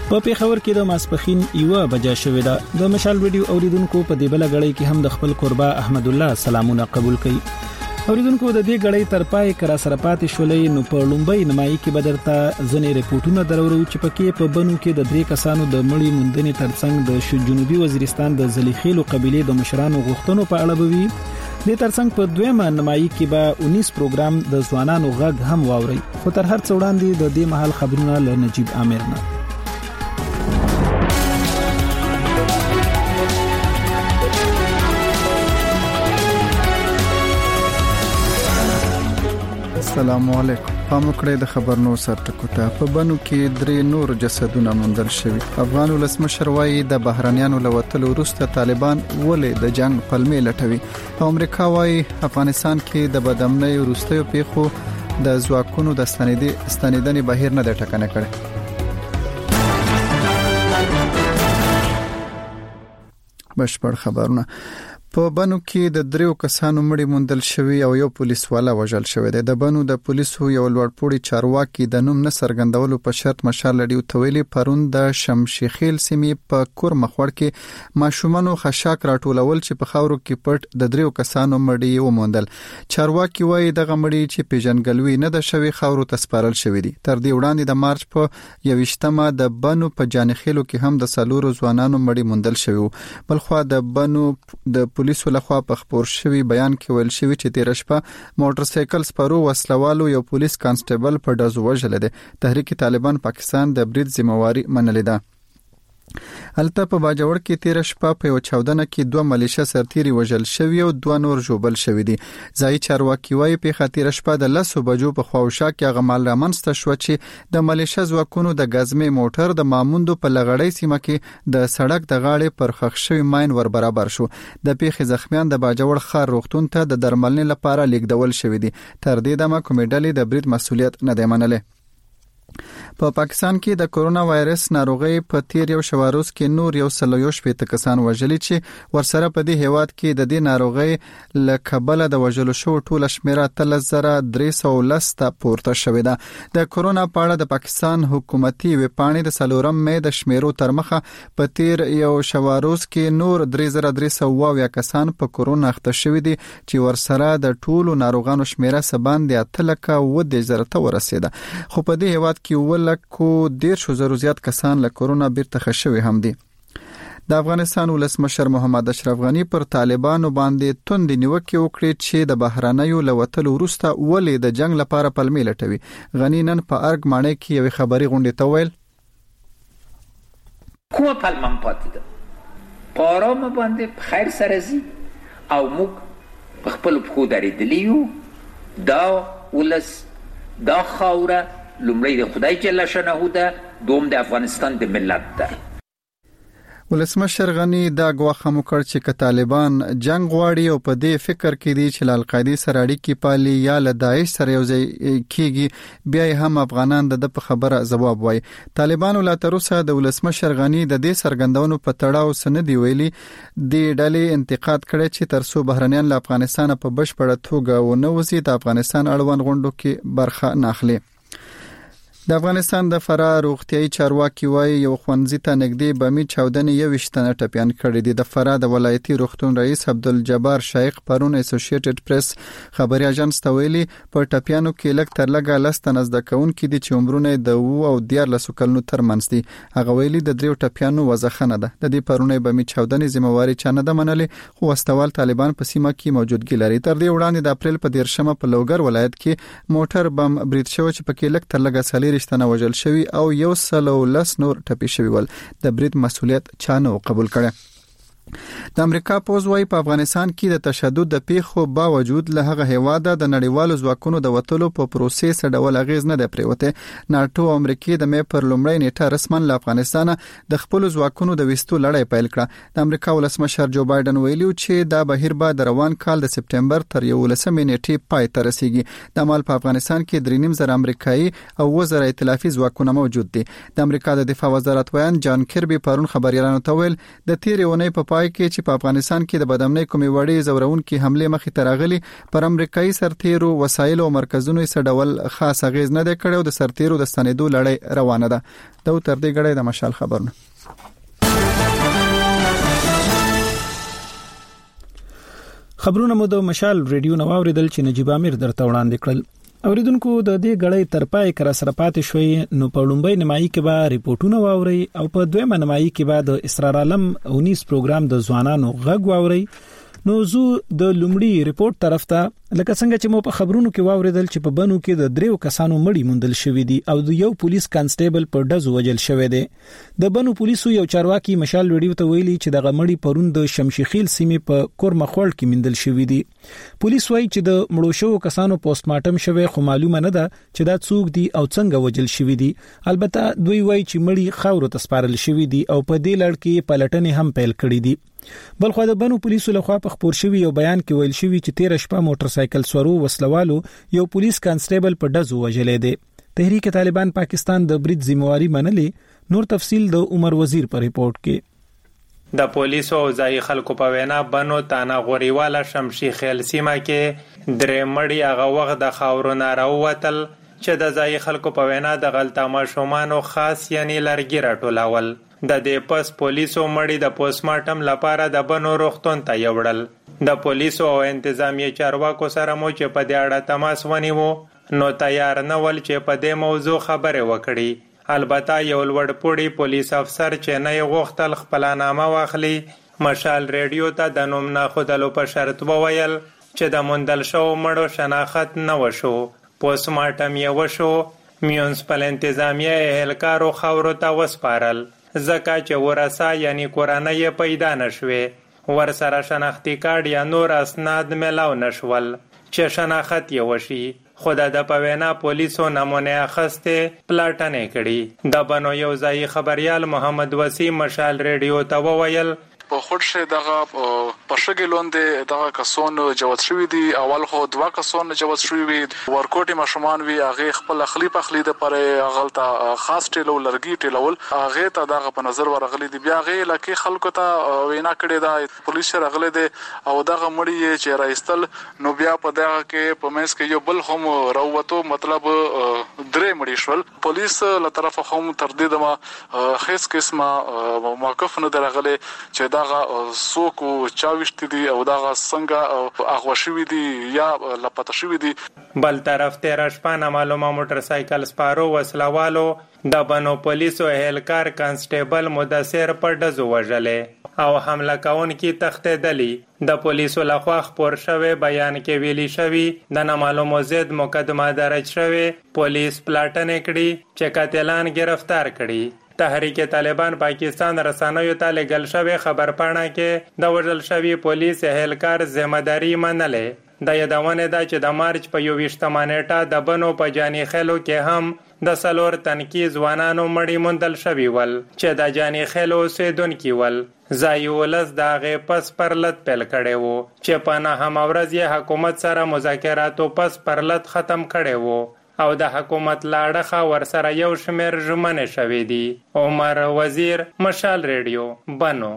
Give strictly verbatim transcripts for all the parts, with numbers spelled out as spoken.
په پیښور کې د ماسپخین یوه بجا شوې ده. د مشال ویډیو اوریدونکو په دې بل غړی کې هم د خپل قربا احمد الله سلامونه قبول کړي. اوریدونکو د دې غړی تر پای کرا سره پاتې شولې نو په لومبۍ نمایي کې بدرته ځنې ریپورتونه درورو چې پکې په بنو کې د درې کسانو د مړی موندنې ترڅنګ د جنوبي وزیرستان د زلیخیلو قبيله د مشرانو غوښتنو په اړه بوي. د ترڅنګ په دویمه نمایي کې به انیس پروګرام د ځوانانو غږ هم واوري. خو تر هر څه وړاندې د دې محل خبرونه له نجیب عامر نه. السلام علیکم. پام وکړئ د خبرونو سرټکو ته. په بنو کې درې نور جسدونه موندل شوي. افغان ولسمشر وايي د بهرانيانو لوتلو وروسته طالبان ولې د جنگ پلمې لټوي. په امریکا وايي افغانستان کې د بدامنۍ وروستیو پیښو د ځواکونو د ستنېدنې بهیر نه د ټکنه کړي. بشپړ خبرونه. په بنو کې د دریو کسانو مړي موندل شوي او یو پولیس والا وژل شوی دی. د بنو د پولیسو یو لوړپوړي چارواکي د نوم نه څرګندولو په شرط مشال لډیو تویلي پرون د شمشیخیل سیمې په کور مخور کې ماشومانو خشاک راټولول چې په خاورو کې پټ د دریو کسانو مړي وموندل. چارواکي وایي دغه مړي چې پیژنګلوي نه د شوی خاورو تسپارل شوی دي. تر دې وړاندې د مارچ په یوشتمه د بنو په جانخیلو کې هم د سلورو ځوانانو مړي موندل شوی. بلخوا د بنو د پولیسو لخوا په خبر شوی بیان کې ویل شوی چې تیر شپه موټر سایکل سپارو وسلوالو یو پولیس کانسټیبل په ډزو وژل دي. تحریک طالبان پاکستان د برید ذمہواری منلې ده. الته په باجوړ کې تیر شپه په یو چاودنه کې دوه ملیشه سرتيري وژل شوی او دوه نور جوبل شوی دي. ځای چارواکي وايي په خاطر شپه د لسو بجو په خواوشا کې غمال رامنځته شو چې د ملیشه ځواکونو د غزمه موټر د ماموندو په لغړی سیمه کې د سړک د غاړې پر خښ شوی ماين ور برابر شو. د پیښې زخمیان د باجوړ خار روغتون ته د درملنې لپاره لیږدول شوی دي. تر دې دمه کومې ډلې د برید مسولیت نه دی منلې. په پاکستان کې د کورونا وایرس ناروغي په تیر یو شواروز کې نور یو سلویو شپې کسان وژلي چې ورسره په دې هیواد کې د دې ناروغي له کبله د وژلو شو ټول شمیره تل زره درې سوه لس ته پورته شوې ده. د کورونا په اړه د پاکستان حکومتي ویبپاڼې د سلورم مې د شمیرو تر مخه په تیر یو شواروز کې نور درې زره درې سوه اویا کسان په کورونا اخته شوي دي چې ورسره د ټولو ناروغانو شمیره سباندې اتلکه و د زره ته ورسېده. خو په دې هیواد کې ولکو ډیر شو زرو زیات کسان له کورونا بیرته خښوي هم دي. د افغانستان ولسمشر محمد اشرف غنی پر طالبانو باندې توند نیوکه وکړي چې د بهرانیو لوتلو وروسته ولې د جنگ لپاره پلمې لټوي. غنی نن په ارګ مانې کې یو خبري غونډه ته ویل کومه پلمم پاتې ده پارام باندې خیر سرزي او موږ په خپل خو درېدلیو دا ولس دا خاوره لومړی د خدای جل شانه ده دوم د افغانستان د ملت ده. ولسمشر غنی دا غواخه مکړ چې ک طالبان جنگ غواړي او په دې فکر کې دي چې ل القاعده سره اړیکې پالي یا له داعش سره یو ځای کیږي بیا هم افغانان د په خبره جواب وایي. طالبان لا تر اوسه د ولسمشر غنی د دې سرګندونو په تړاو سند ویلي د ډلې انتقاد کړي چې ترسو بهرنیان له افغانستان په بشپړه توګه ونوځي د افغانستان اړوند غونډو کې برخه نه اخلي. د افغانستان د فرار روغتيایي چارواکي وايي یو خونځي ته نږدې بمي چاودنې یو وشتنه ټپيان کړي دي. د فرار د ولایتي روغتون رئیس عبدالجبار شایق پرون اسوسییټډ پریس خبري اژانس ته ویلي په ټپيانو کې لک تر لګه لست نزدکون کې دي چې عمرونه د وو او دیار لسو کلونو ترمنځ دي. هغه ویلي د دریو ټپيانو وزخنه ده. د دې پرونه بمي چاودنې ذمہواری چانه ده منلې خو واستوال طالبان په سیمه کې موجودګي لري. تر دې وړاندې د اپریل په دیرشمه په لوګر ولایت کې موټر بم برید شو چې پکې لک تر لګه سالي رښتنه وژل شوی او یو سل او لس نور ټپي شوی ول. د برید مسولیت چانه قبول کړي. د امریکا پوز وايي په افغانستان کې د تشدد د پیښو باوجود له هغه هواده د نړیوالو ځواکونو د وټلو په پروسس ډول اغیز نه دی پریوته. ناتو امریکای د مې پر لومړی نیټه رسمن له افغانستان د خپل ځواکونو د وستو لړۍ پیل کړه. د امریکا ولسمشر جو بایدن ویلي چې دا بهیر به د روان کال د سپټمبر تر یولسمې نیټې پای ته رسیږي. د مال په افغانستان کې درې نیم زره امریکایي او وزره ائتلافي ځواکونه موجود دي. د امریکا د دفاع وزارت ویان جان کربي پرون خبريالانو ته ویل د تیر اونۍ په پای کې چې په افغانستان کې د بدامنۍ کومې وړې زورونکو حمله مخې ته راغلي پر امریکایي سرتیرو وسایل او مرکزونو یې ډول خاص اغیز نه دی کړی او د سرتیرو د ستنېدو لړۍ روانه ده. دا تر دې غړې د مشال خبرونه. خبرونه مو د مشال ریډیو نو اوریدل چې نجيب امیر درته وړاندې کړل. اوریدونکو د دې غړې تر پای کرا سره پاتې شوې نو په لومبۍ نمایي کې به ریپورتونه واوري او په دویمه نمایي کې به د اسرار عالم اونیس پروګرام د ځوانانو غږ واوري. نو زو د لومړي ریپورت طرف ته لکه څنګه چې مو په خبرونو کې واوریدل چې په بنو کې د دریو کسانو مړی موندل شوې دي او د یو پولیس کانسټیبل په ډزو وجل شوې دي. د بنو پولیسو یو چارواکي مشال ویډیو ته ویلي چې د غمړی پرون د شمشیخیل سیمې په کورمخول کې موندل شوې دي. پولیس وايي چې د مړو شوو کسانو پوسټ مارټم شوی خو معلومه نه ده چې دا څوک دي او څنګه وجل شوې دي. البته دوی وايي چې مړی خاورو ته سپارل شوې دي او په دې لړ کې پلټنې هم پیل کړې دي. بلخو د بنو پولیسو لخوا په خبر شوی یو بیان کې ویل شوی چې تیر شپه موټر سایکل سورو وسلوالو یو پولیس کانسټیبل په ډزو وجلې دي. تحریک طالبان پاکستان د برید ذمہواری منلې. نور تفصیل د عمر وزیر په ریپورت کې. د پولیسو او ځای خلکو په وینا بنو تانا غوریواله شمشیخیل سیمه کې درې مړی هغه وخت د خاورونو راووتل چې د ځای خلکو په وینا د غلطه ماشومانو خاص یعنی لرګي راټولول. د دې پس پولیسو مړی د پوسټ مارټم لپاره د بنو روغتون ته یوړل. د پولیسو او انتظامی چارواکو سره مو چې په دې اړه تماس ونیو نو تیار نه ول چې په دې موضوع خبره وکړي. البته یو لوړ پوړی پولیس افسر چې نه غوښتل خپل نامه واخلي مشال ریډیو ته د نوم نه خودلو په شرط وویل چې د موندل شو مړو شناخت نه وشو. پوسټ مارټم یې وشو. میونسپل انتظامیه اهلکارو خاورو ته وسپارل ځکه چې ورسا یعنی کورنۍ پیدا نشوي. ورسره شناختی کارت یا نور اسناد ملاو نشول چې شناخت یې وشي. خو د پوینا پولیسو نمونه اخسته پلاټنې کړي. د بنو یو ځای خبريال محمد وسیم مشال ریډیو ته وویل په خورشه دغه پښګې لوندې دغه کسون جوړ شوی دي. اول خو دوا کسون جوړ شوی وي ورکوټي مشمان وی هغه خپل خلی په خلی د پر غلطه خاص ټیلو لرګي ټیلول هغه ته دغه په نظر ورغلي دي. بیا هغه لکه خلکو ته وینا کړی دا پولیس رغله دي او دغه مړی چې راستل نو بیا په دغه کې په مېس کې یو بل هم راووتو مطلب درې مړی شول. پولیس له طرفه هم تر دې دمه خاص قسمه موقف نه درغله چې دغه سوق او چاوشت دي او دغه څنګه اغوا شوی دي یا لپټ شوی دي. بل طرف تیر شپه معلومه موټر سایکل سپارو وسلوالو د بنو پولیسو اهلکار کانسټیبل مدثر پر ډزو وژلې او حمله کون کی تختیدلی. د پولیسو لخوا خبر شوی بیان کې ویلي شوی د نامعلومو زید مقدمه درج شوی. پولیس پلاټنې کړي چې قاتلان گرفتار کړي. تحریک طالبان پاکستان رسانیو ته لګل شوی خبر پاڼه کې د وژل شوی پولیس اهلکار ذمہداري منلې. د یادونه ده چې د مارچ په یوویشتمه نیټه د بنو په جانی خیلو کې هم د سلور تنکی ځوانانو مړی موندل شوی ول چې د جانی خیلو اوسیدونکي ول. ځای ولس دغه پس پرلط پیل کړي وو چې په نه هم ورځ یې حکومت سره مذاکراتو پس پرلط ختم کړي وو او د حکومت لاړه ورسره یو شمیر ژمنه شوې دي. عمر وزیر مشال ریډیو بنو.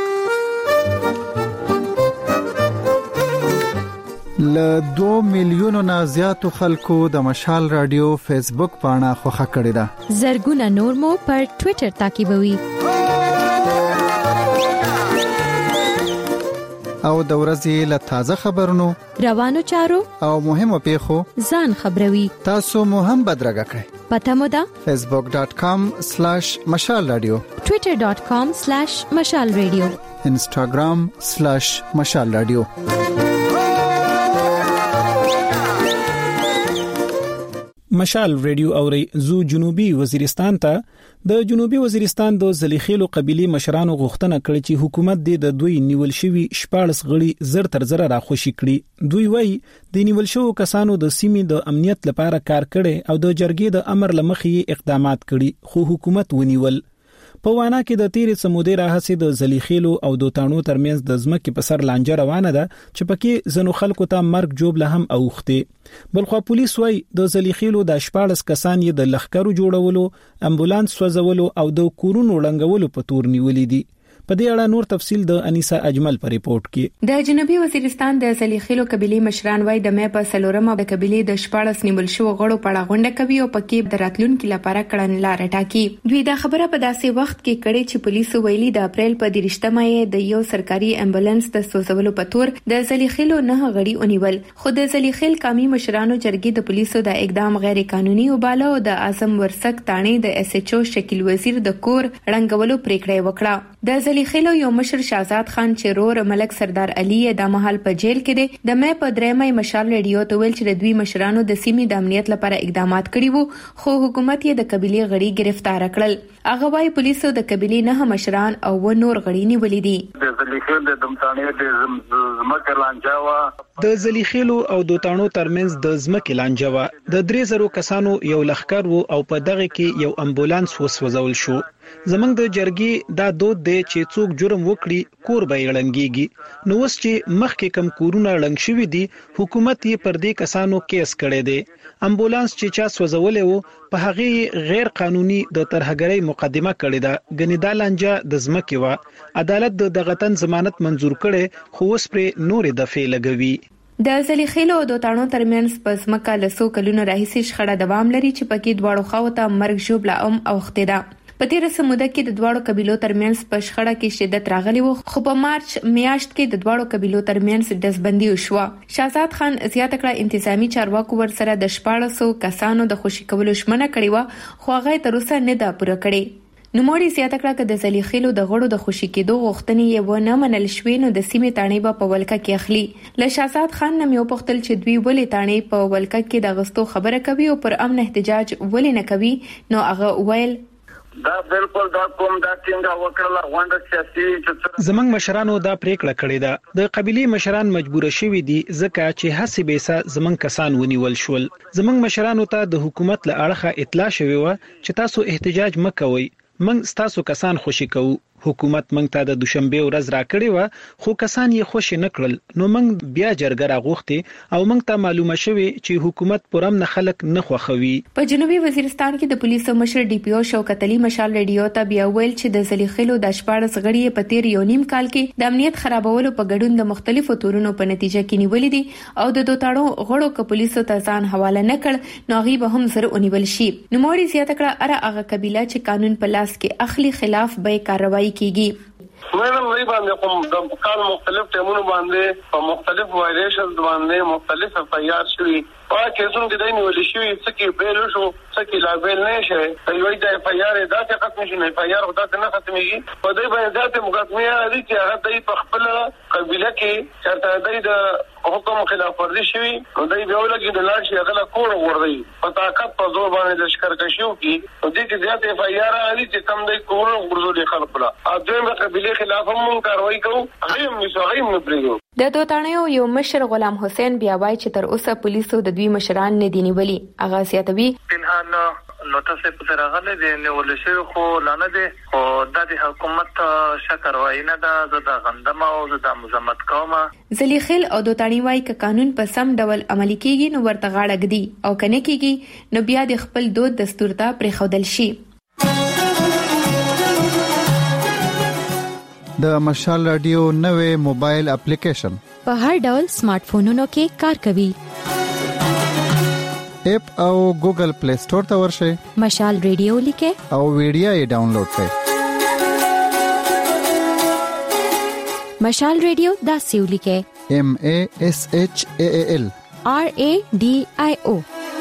ل دوه میلیونو نه زیاتو خلکو د مشال رادیو فیسبوک پاڼه خوښه کړې ده. زرګونه نور مو پر ټوئیټر تعقیبوي. او د ورځې له تازه خبرونو روانو چارو او مهمو پیښو ځان خبروي. تاسو مو هم بدرګه کړئ. پته مو ده facebook dot com slash mashal radio twitter dot com slash mashal radio instagram slash mashal radio. مشال ریډیو اوري زو جنوبي وزیرستان ته د جنوبي وزیرستان د زلیخیلو قبيله مشرانو غوښتنه کړې چې حکومت د دوی نیول شوی شپارس غړي زر تر زر راخوشي کړي. دوی وایي د نیول شوو کسانو د سیمې د امنیت لپاره کار کړي او د جرګې د امر لمخې اقدامات کړي خو حکومت ونیول. په وانا کې د تیرې سمودې راهسې د زلیخیلو او دوتانو ترمنځ د ځمکې په سر لانجه روانه ده چې پکې زنو خلکو ته مرګ جوړ له هم اوخته. بلخو پولیس وايي د زلیخیلو د شپارس کسان یې د لخکرو جوړولو، امبولانس سوځولو او د کورونو ړنګولو په تور نیولې دي. په دې اړه نور تفصيل د انیسا اجمل په ریپورت کې. د جنوبي وزیرستان د زلیخیلو قبيله مشران وای د مې په سلورمه د قبيله د شپاړس نیول شو غړو په غونډه کوي او پکې د راتلونکو لپاره کړنلار ټاکي. دوی دا خبره په داسې وخت کې کړي چې پولیسو ویلي د اپریل په دیرشتمه یې د یو سرکاري امبولانس د سوزولو په تور د زلیخیلو نه غړي ونیول. خو د زلیخیل قومي مشرانو جرګې د پولیسو د اقدام غیر قانوني وباله او د اعظم ورسک تانې د اس ایچ او شکیل وزیر د کور رنګولو پریکړه وکړه. د زلیخیلو یو مشر شهزاد خان چې رور ملک سردار علي د محل په جیل کې دی د مې په درېمې مشال ریډیو ته ویل چې د دوی مشرانو د سیمې د امنیت لپاره اقدامات کړي وو خو حکومت یې د قبيله غړي گرفتار کړل. هغه وايي پولیسو د قبيله نه مشران او و نور غړي نیولې دي. د زلیخیل د دمتانې د زمکه لانجاوا د زلیخیلو او دوتانو ترمنځ د زمکه لانجاوا د درې زرو کسانو یو لخر وو او په دغه کې یو امبولانس وسوځول شو. زمنګ د جرګي دا دود دی چې څوک جرم وکړي کور به یړنګيږي. نو اوس چې مخکې کم کورونه لنګ شوی دي حکومت یې پر دې کسانو کیس کړی دی. امبولانس چې چا سوځولې وو په هغه غیر قانوني د ترهګرۍ مقدمه کړې ده. غنیدا لانجا د زمکه وا عدالت د دغتن ضمانت منزور کړي خو اوس پر نورې دفعې لګوي. د زلیخیلو او دوتانو ترمنځ په ځمکه لسو کلونو راهیسې شخړه دوام لري چې پکې دواړو خواو ته مرګ ژوبله ام اوخته ده. په تیر سموده کې د دواړو قبيلو ترمنځ په شخړه کې شدت راغلی وو خو په مارچ میاشت کې د دواړو قبيلو ترمنځ دزبندي وشو. شهزاد خان زیاته کړه انتظامی چارواکو ور سره د شپاړسو کسانو د خوشي کولو شمنه کړې و خو هغه تر اوسه نه دا پوره کړې. نوموړي زیاته کړه چې د زلیخیلو د غړو د خوشي کېدو غوښتنې یې ونه منل شوې نو د سیمې تانې به په ولکه کې اخلي. له شهزاد خان نه یو پختل چې دوی ولې تانې په ولکه کې د غستو خبره کوي او پر امن احتجاج ولې نه کوي نو هغه ویل دا بالکل دا کوم دا څنګه وکړه غونډه سیاسي زمنګ مشرانو دا پریکړه کړې ده. د قبيله مشران مجبور شوي دي ځکه چې هڅې به زمنګ کسان ونیول شول. زمنګ مشرانو ته د حکومت له اړخه اطلاع شوی و چې تاسو احتجاج مکوئ منګ تاسو کسان خوشي کوو. حکومت منګ ته د دوشنبه ورځ راکړې و خو کسان یې خوشي نکړل نو منګ بیا جرګه راغوښتي او منګ ته معلومه شوه چې حکومت پرم نه خلک نه خوخوي. په جنوبي وزیرستان کې د پولیسو مشر ډي پی او شوکت علي مشال ریډیو ته بیا ویل چې د زلیخیلو د شپاړس غړي په تیر یو نیم کال کې د امنیت خرابولو په ګډون د مختلفو تورونو په نتیجه کې نیولې دي او د دوتاړو غړو ک پولیسو ته ځان حواله نه کړ نو غي به هم زر ونیول شي. نو موري زیاته کړه اره هغه قبيله چې قانون په لاس کې اخلي خلاف به کاروایی کیږي. مېرم وی باندې کوم د کال مختلف ټیمونو باندې په مختلف وایلیشنز باندې مختلف فیار شوی په کیسونو کې د نیول شوی څخه بیل شو څخه لا بیل نه شي یوه د فیار د څه ختم شي نه فیار خدای ته نه ختميږي په دې باندې ذات مقدمه دي چې هغه د خپل قبيله کې چرته د حکم خلاف ورزي شوی نو دای به ولګي د لاش هغه کور ورغی په طاقت په زور باندې د شکرکشیو کې په دې کې زیات فیار علي چې کم د کور ورزول خلق لا اځم قبيله خلاف هم کاروایی کوو هغه هم نشغیم نه پریږو. د دوتانیو یو مشر غلام حسین بیا وایي چې تر اوسه پولیسو د دوی مشران نه دي نیولي. هغه سیاتوي پنهان نوټه سه په راغله د نیول شي خو لانه دي او د حکومت شکر وای نه د د غندمه او د مزمت کومه. زلیخیل او دوتانی وای ک قانون په سم ډول عملي کیږي نو ورته غاړه ګدي او کنه کیږي نو بیا د خپل دود دستور ته پرې خودل شي. د مشال رادیو نوې موبایل اپلیکیشن په هر ډول سمارټ فونونو کې کار کوي. اپ او ګوګل پلی سٹور ته ورشئ مشال ریډیو لیکه او ویډیو یې ډاونلوډ کړئ. مشال ریډیو دا سیو لیکه M A S H A A L R A D I O.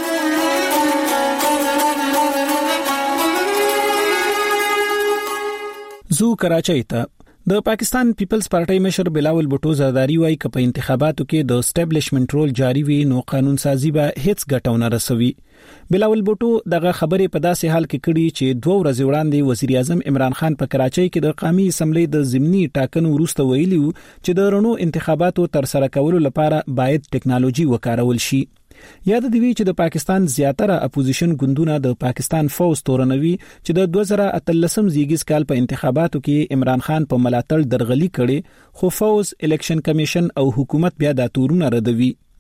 زو کراچۍ ته د پاکستان پیپلز پارټي مشر بلاول بوټو زرداری وایي چې په انتخاباتو کې د اسټابلیشمنت رول جاری وي نو قانون سازي به هیڅ ګټونه رسوي. بلاول بوټو دغه خبرې په داسې حال کې کړي چې دوه ورځې وړاندې وزیر اعظم عمران خان په کراچۍ کې د قومي اسمبلی د ضمني ټاکنو وروسته ویلي چې د رڼو انتخاباتو تر سره کولو لپاره باید ټیکنالوژي وکارول شي. یاد دی چې د پاکستان زیاتره اپوزیشن ګوندونه د پاکستان فوز تورنوي چې د دوه زره اتلسم زیږیز کال په انتخاباتو کې عمران خان په ملاتړ درغلي کړي خو فوز الیکشن کمیشن او حکومت بیا د تورونه ردوي.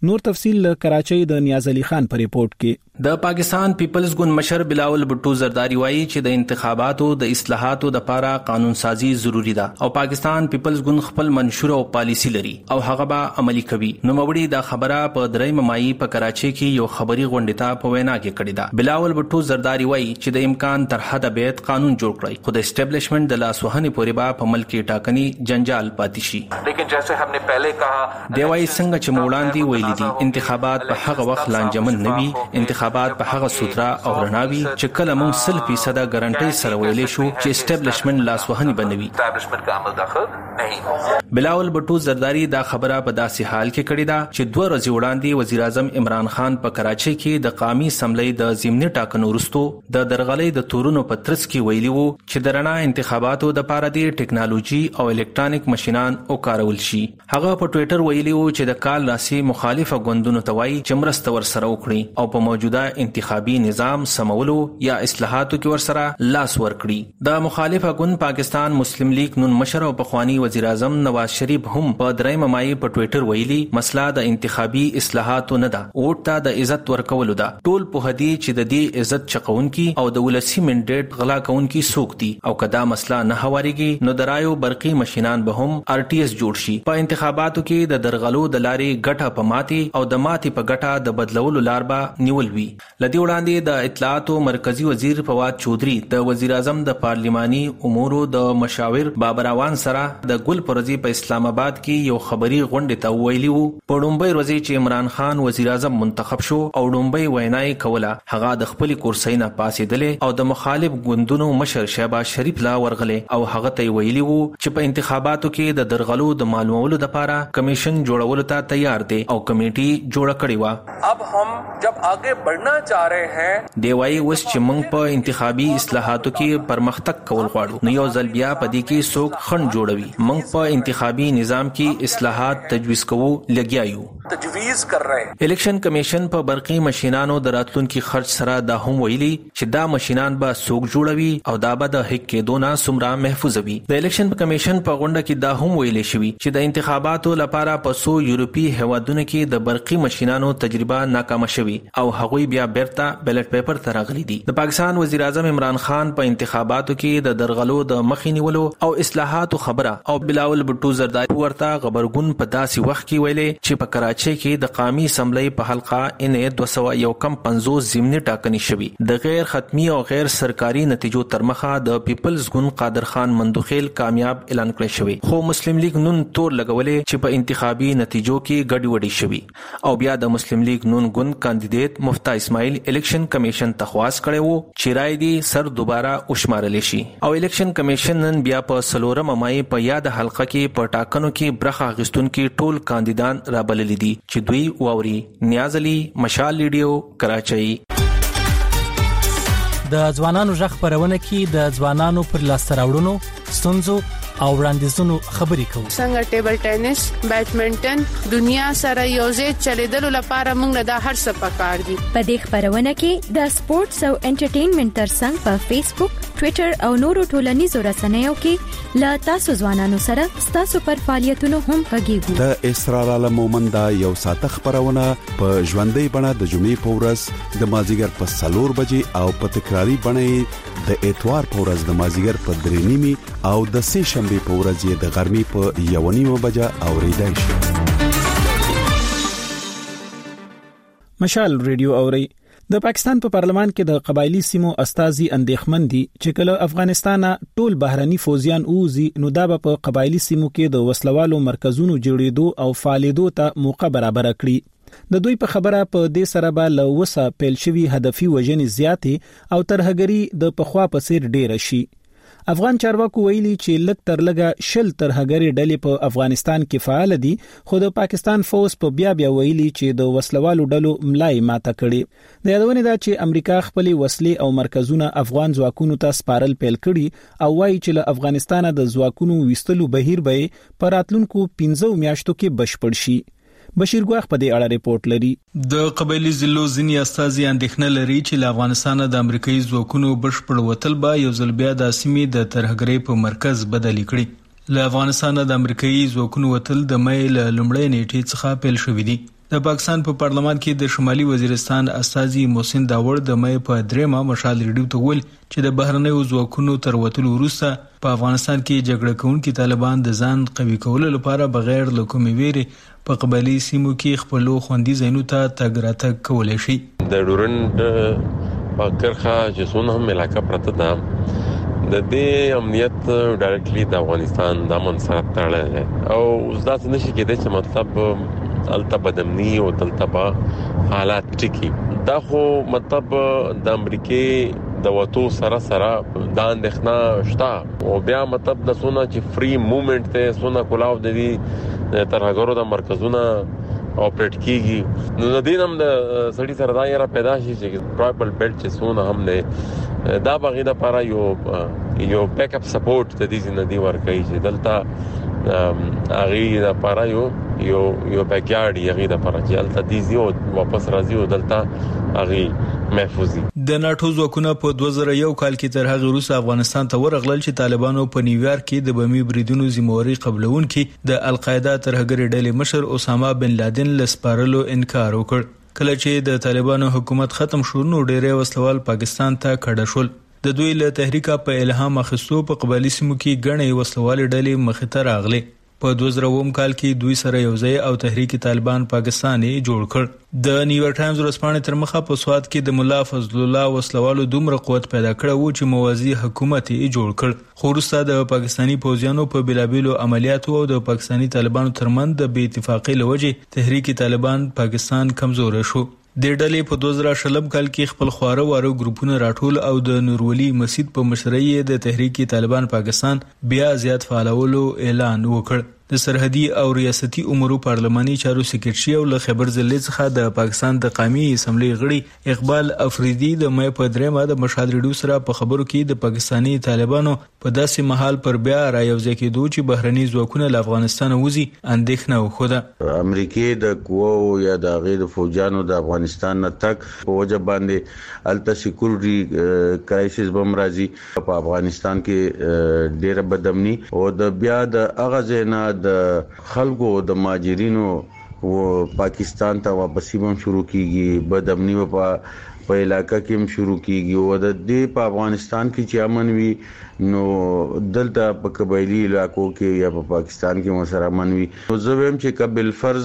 نور تفصیل له کراچۍ د نیاز علي خان په ریپورت کې. د پاکستان پیپلز ګوند مشر بلاول بټو زرداری وایي چې د انتخاباتو د اصلاحاتو د لپاره قانون سازي ضروری ده او پاکستان پیپلز ګوند خپل منشور او پالیسی لري او هغه به عملی کوي. نو موړي دا خبره په درېم مای په کراچۍ کې یو خبري غونډه ته په وینا کې کړې ده. بلاول بټو زرداری وایي چې د امکان تر حده بیت قانون جوړ کړي خو د اسټابلیشمنت د لاسوهنې پورې به په ملک کې ټاکنی جنجال پاتې شي. لیکن جیسے ہم نے پہلے کہا دی وایي څنګه چې موړاندې ویلي دي انتخابات په هغه وخت لانجمن نه وي، انتخابات په هغه سوترا او رڼاوي چې کله موږ سل فیصد ګارانټي سره ویلې شو چې اسټابلیشمنت لاسوهنې بنوي. اسټابلیشمنت کا عمل داخل نه. بلاول بټو زرداری دا خبره په داسې حال کې کړې ده چې دوه ورځې وړاندې وزیر اعظم عمران خان په کراچۍ کې د قومي اسمبلی د ضمني ټاکنو وروسته د درغلۍ د تورونو په ترڅ کې ویلي وو چې د رڼا انتخاباتو د لپاره د ټیکنالوژي او الکترونیک ماشينان او کارول شي. هغه په ټوئیټر ویلي وو چې د کال راسي مخالفه ګوندونو ته وایي چې مرسته ورسره وکړي او په موجوده انتخابي نظام سمولو یا اصلاحاتو کې ورسره لاس ورکړي. د مخالفه ګوند پاکستان مسلم لیگ نون مشر او پخوانی وزیر اعظم نواز شریف هم په درېم مای په ټوئیټر ویلي مسله د انتخابي اصلاحاتو نه ده، ووټ ته د عزت ورکولو ده. ټول په هدي چې د دې عزت چقونکي او د ولسی منډیټ غلا کوونکي څوک دي او کدا مسله نه هواريږي نو درایو برقي ماشينان به هم ار ټي اس جوړ شي. په انتخاباتو کې د درغلو د لارې ګټه په ماتي او د ماتي په ګټه د بدلولو لار به نیول وی. لدی وړاندې د اطلاعات او مرکزی وزیر فواد چودھری د وزیر اعظم د پارلیماني امورو د مشاور بابر اوان سره د ګل پرزي په اسلام آباد کې یو خبري غونډه ته ویلی وو. په ډومبۍ ورځې چې عمران خان وزیر اعظم منتخب شو او ډومبۍ وینای کوله هغه د خپل کرسۍ نه پاسېدلې او د مخالف ګوندونو مشر شهباز شریف لا ورغله او هغه ته ویلی وو چې په انتخاباتو کې د درغلو د معلومولو لپاره کمیشن جوړولو ته تیار دي او کمیټي جوړه کړې و. अब हम जब आगे बढ़ना चाह रहे हैं دی وايي اوس چې موږ په انتخابي اصلاحاتو کې پرمختګ کول غواړو نو یو ځل بیا په دې کې څوک خنډ جوړوي. موږ په انتخابي نظام کې اصلاحات تجویز کوو لګیا یو. تجویز کر رہے ہیں. الیکشن کمیشن په برقي ماشينانو د راتلونکو خرج سره دا هم ویلي چې دا ماشينان به څوک جوړوي او دا به د هک کې دونه سمرا محفوظ وي. د الیکشن کمیشن په غونډه کې دا هم ویلي شوی چې د انتخاباتو لپاره په سو یورپی هوادونو کې د برقي ماشينانو تجربه ناکامه شوی او هغوی بیا بیرته بیلټ پیپر ته راغلي دي. د پاکستان وزیر اعظم عمران خان په انتخاباتو کې د درغلو د مخې نیولو او اصلاحاتو خبره او بلاول بټو زرداری ورته خبرګون په داسې وخت کې ویلي چې په کراچۍ کې د قومي اسمبلی په حلقه ان دو سو یو کم پنځوس ضمني ټاکنې شوي. د غیر ختمي او غیر سرکاري نتیجو تر مخه د پیپلز ګوند قادر خان مندوخیل کامیاب اعلان کړی شوی خو مسلم لیگ نون تور لګولې چې په انتخابي نتیجو کې ګډوډي شوی او بیا د مسلم لیگ نون ګوند کاندیدټ مفتا اسماعیل الیکشن کمیشن تخواس کړی وو چې رائے دی سر دوباره وشمارل شي او الیکشن کمیشن نن بیا په سلورم مای په یاد حلقه کې په ټاکنو کې برخه اخیستونکو ټول کاندیدان رابلل دي چې دوی واوري. نیاز علي، مشال ریډیو، کراچۍ. د ځوانانو ژغ خبرونه کې د ځوانانو پر لاسته راوړنو ستونزو او وړاندیزونو خبرې کوو. څنګه ټیبل ټینس، بیډمنټن دنیا سره یوځای چلیدلو لپاره موږ د هر څه پکار دي. په دې خبرونه کې د سپورتس او انټرټینمنټ ترڅنګ په فیسبوک، ټوئیټر او نورو ټولنیزو رسنیو کې لا تاسو ځوانانو سره تاسو پر فعالیتونو هم غږیږو. د اسرار عالم مومند یو ساته خبرونه په ژوندۍ بڼه د جمعې په ورځ د مازیګر په سلور بجې او په تکراری بڼه د اتوار په ورځ د مازیګر په درې نیمي او د سه شنبه په ورځ یې د غرمې په یو نیمه بجه اوریدای شي. مشال ریډیو اوري. د پاکستان په پارلمان کې د قبایلی سیمو استازي اندېښمن دي چې کله افغانستان ټول بهرني فوجیان اوزي نو دا په قبایلی سیمو کې د وسلوالو مرکزونو جوړېدو او فعالیدو ته موقع برابر کړي. د دوی په خبره په دې سره به له وسه پیل شوی هدفي وژنې زیاتې او ترهګری د پخوا په څیر ډیر شي. افغان چارواکو ویلي چې لږ تر لږه شل ترهګری ډلې په افغانستان کې فعال دي خو د پاکستان فوج په بیا بیا ویلي چې د وسلوالو ډلو ملای ماته کړي. د یادونه ده چې امریکا خپل وسلې او مرکزونه افغان ځواکونو ته سپارل پیل کړي او وایي چې له افغانستان د ځواکونو وستلو بهیر به په راتلونکو پنځه میاشتو کې بشپړ شي. بشیر ګواخ په دې اړه ریپورت لري. د قبایلی ضلعو ځینې استازي اندېښنه لري چې له افغانستان د امریکایي ځواکونو بشپړ وتل به یو ځل بیا د سیمې د ترهګرۍ په مرکز بدل کړي. له افغانستان د امریکایي ځواکونو وتل د مې له لومړۍ نیټې څخه پیل شوې دي. د پاکستان په پارلمان کې د شمالي وزیرستان استاذي محسن داوړ د مې په درېمه مشال ریډیو ته ویل چې د بهرنیو ځواکونو تر وتلو وروسته په افغانستان کې جګړه کوونکي طالبان د ځان قوي کولو لپاره بغیر له کومې ویرې په قبایلي سیمو کې خپل خوندي ځایونو ته تګ راتګ کولی شي. د ډورند په کرخه چې څونه هم علاقه پرته ده د دې امنیت ډایرکټلی د افغانستان د امن سره تړلی دی او اوس دا څه نشي کېدای چې مطلب الته بدمنی او دلته حالات ټکی دا خو مطلب د امریکای د وټو سره سره د اندېښنه شته او بیا مطلب د سونه چې فری موومېنټ ته سونه کولاو د دې ترهګرو د مرکزونه اپریټ کیږي نو د دې هم د سړي سره دا یې را پیدا شي چې ټرایبل بیلټ چې سونه هم نه دا بغیر د لپاره یو یو بیک اپ سپورټ د دې ندی ورکړي چې دلته اغه د لپاره یو یو یو بیکیارډ یغه د لپاره چې دلته دې زیو واپس راځي او دلته اغه محفوظي. د ناتو ځواکونه په دوه زره یو کال کې تر هغه وروسته افغانستان ته ورغلل چې طالبانو په نیویارک کې د بمي بریدونو ذمہواری قبلون کې د القاعده ترهګر ډلې مشر اسامه بن لادن لسپارلو انکار وکړ. کله چې د طالبانو حکومت ختم شو نو ډېری وسلوال پاکستان ته کډه شول. د دوی له تحریکا په الهام اخیستو په قبایلی سیمو کې ګڼې وسلوال ډلې مخې ته راغلي. په دوه زره اووه کال کې دوی سره یوځای او تحریک طالبان پاکستاني جوړ کړ. د نیویارک ټایمز ورځپاڼې تر مخه په سواد کې د مولا فضل الله وسلوالو دومره قوت پیدا کړ و چې موازی حکومت یې جوړ کړ. خو وروسته د پاکستاني پوځیانو په بلابلو عملیاتو او د پاکستاني طالبانو ترمنځ د بې اتفاقۍ لوجې تحریک طالبان پاکستان کمزور شو. د ډلې په دوه زره شلم کال کې خپل خواره واره ګروپونه راټول او د نورولي مسجد په مشرۍ د تحریک طالبان پاکستان بیا زیات فعالولو اعلان وکړ. د سرحدي او ریاستي امورو پارلماني چارو سکرټري او له خبر ځلې څخه د پاکستان د قومي اسمبلی غړي اقبال افریدي د مې په درېمه د مشال ریډیو سره په خبرو کې د پاکستاني طالبانو په داسې محل پر بیا را یوځای کېدو چې بهرني ځواکونه له افغانستان وځي اندېښنه وخوده. امریکای د قوو یا د غیر فوجانو د افغانستان نه تک په وجه باندې الته سکیورټي کرایسس بم راځي په افغانستان کې ډېر بدامني او د بیا د اغاز نه د خلکو د ماجرینو و پاکستان ته واپسی هم شروع کیږي بدامنی په په علاقہ کې هم شروع کیږي او د دې په افغانستان کې چې امن وي نو دلته په قبایلی علاقو کې یا په پاکستان کې مسره امن وي نو زویم چې قبل فرض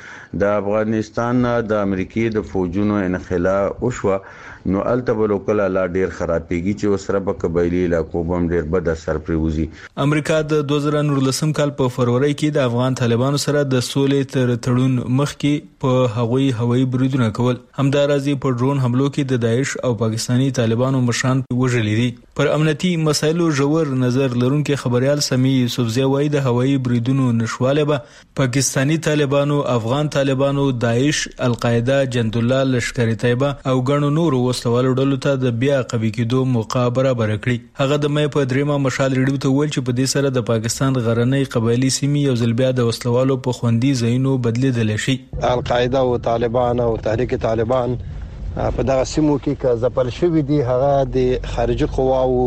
د افغانستان د امریکای د فوجونو انخلا او شو نو الته بلوکل لا ډیر خرابېږي چې وسره په قبایلی علاقو باندې ډیر بد اثر پریوزي. امریکا د دوه زره نولسم کال په فروری کې د افغان طالبانو سره د سولې تر تړون مخکې په هغوی هوایي بریدونه کول. همدارازي په ډرون حملو کې د داعش او پاکستاني طالبانو مشران وژلي دي. پر امنیتي مسایلو ژور نظر لرونکي خبريال سمي یوسفزی وایي د هوایي بریدونو نشواله به پاکستاني طالبانو، افغان طالبانو، داعش، القاعده، جند الله لشکري طیبه او ګڼو نورو وسلوالو ډلو ته د بیا قوي کېدو موقع برابر کړي. هغه د مې په دریمه مشال ریډیو ته ویل چې په دې سره د پاکستان غرنۍ قبایلی سیمې یو ځل بیا د وسلوالو په خوندي ځایونو بدلیدل شي. القاعده او طالبان او تحریک طالبان په دغه سیمو کې که ځپل شوی دي هغه د خارجي قواو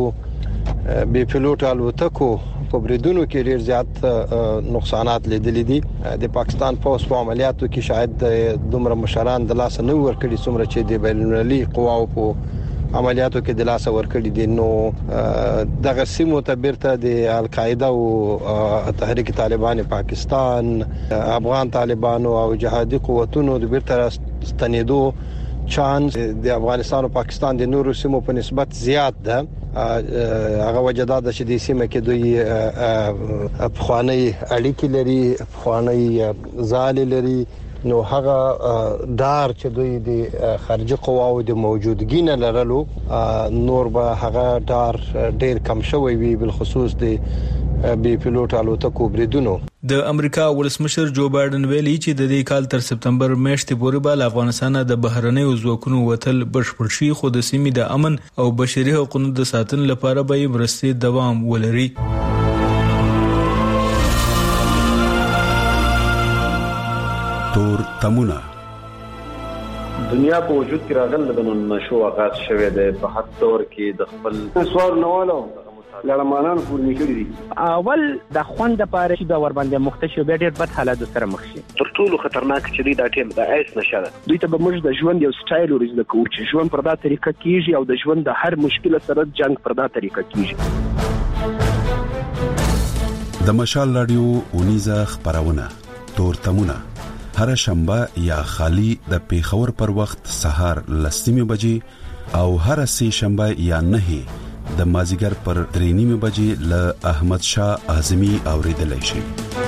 بي پيلوټ الوتکو په بریدونو کې ډیر زیات نقصانات لیدل دي. د پاکستان پوس په عملیاتو کې شاید دومره مشران د لاس نه ورکړي څومره چې د بین المللي قواو په عملیاتو کې د لاس ورکړي دي. نو دغه سیمو ته بیرته د القاعده او تحریک طالبان پاکستان، افغان طالبانو او جهادي قوتونو د بیرته ستنېدو چانس د افغانستان او پاکستان د نورو سیمو په نسبت زیات ده. هغه وجداد چې د سیمه کې دوی افغاني اړیکې لري، افغاني ځال لري، نو هغه دار چې دوی د خارجي قواو د موجودګي نه لرلو نور به هغه دار ډیر کم شوی وي، بل خصوص د بي پيلوټ الوتکو بریدونو. د امریکا ولسمشر جو بایدن ویلي چې د دې کال تر سپتمبر میاشتې پورې به له افغانستان د بهرنیو ځواکونو وتل بشپړ شي، خو د سیمې د امن او بشري حقوقو د ساتنې لپاره به مرستې دوام ولري. تور تمونه دنیا په وجود کې راغله د نشو آغاز شوه د په حد تور کې د خپل سوال نواله لړمانان پورنی کړی دي. اول د خوند لپاره چې دا ور باندې مختشي به ډېر بد حالات سره مخ شي. تر ټولو خطرناک چې دی دا ټیم د ایس نشه ده. دوی ته به موږ د ژوند یو سټایل ورزده کوو چې ژوند پر دا طریقه کیږي او د ژوند د هر مشکل سره جنگ پر دا طریقه کیږي. د مشال رادیو اونیزه خبرونه تورتمونه هر شنبه یا خالی د پیښور پر وخت سهار لسمه بجې او هر سه شنبه یا نه د مازیګر پر درې نیمه بجې ل احمد شاه اعظمي اوریدلای شي.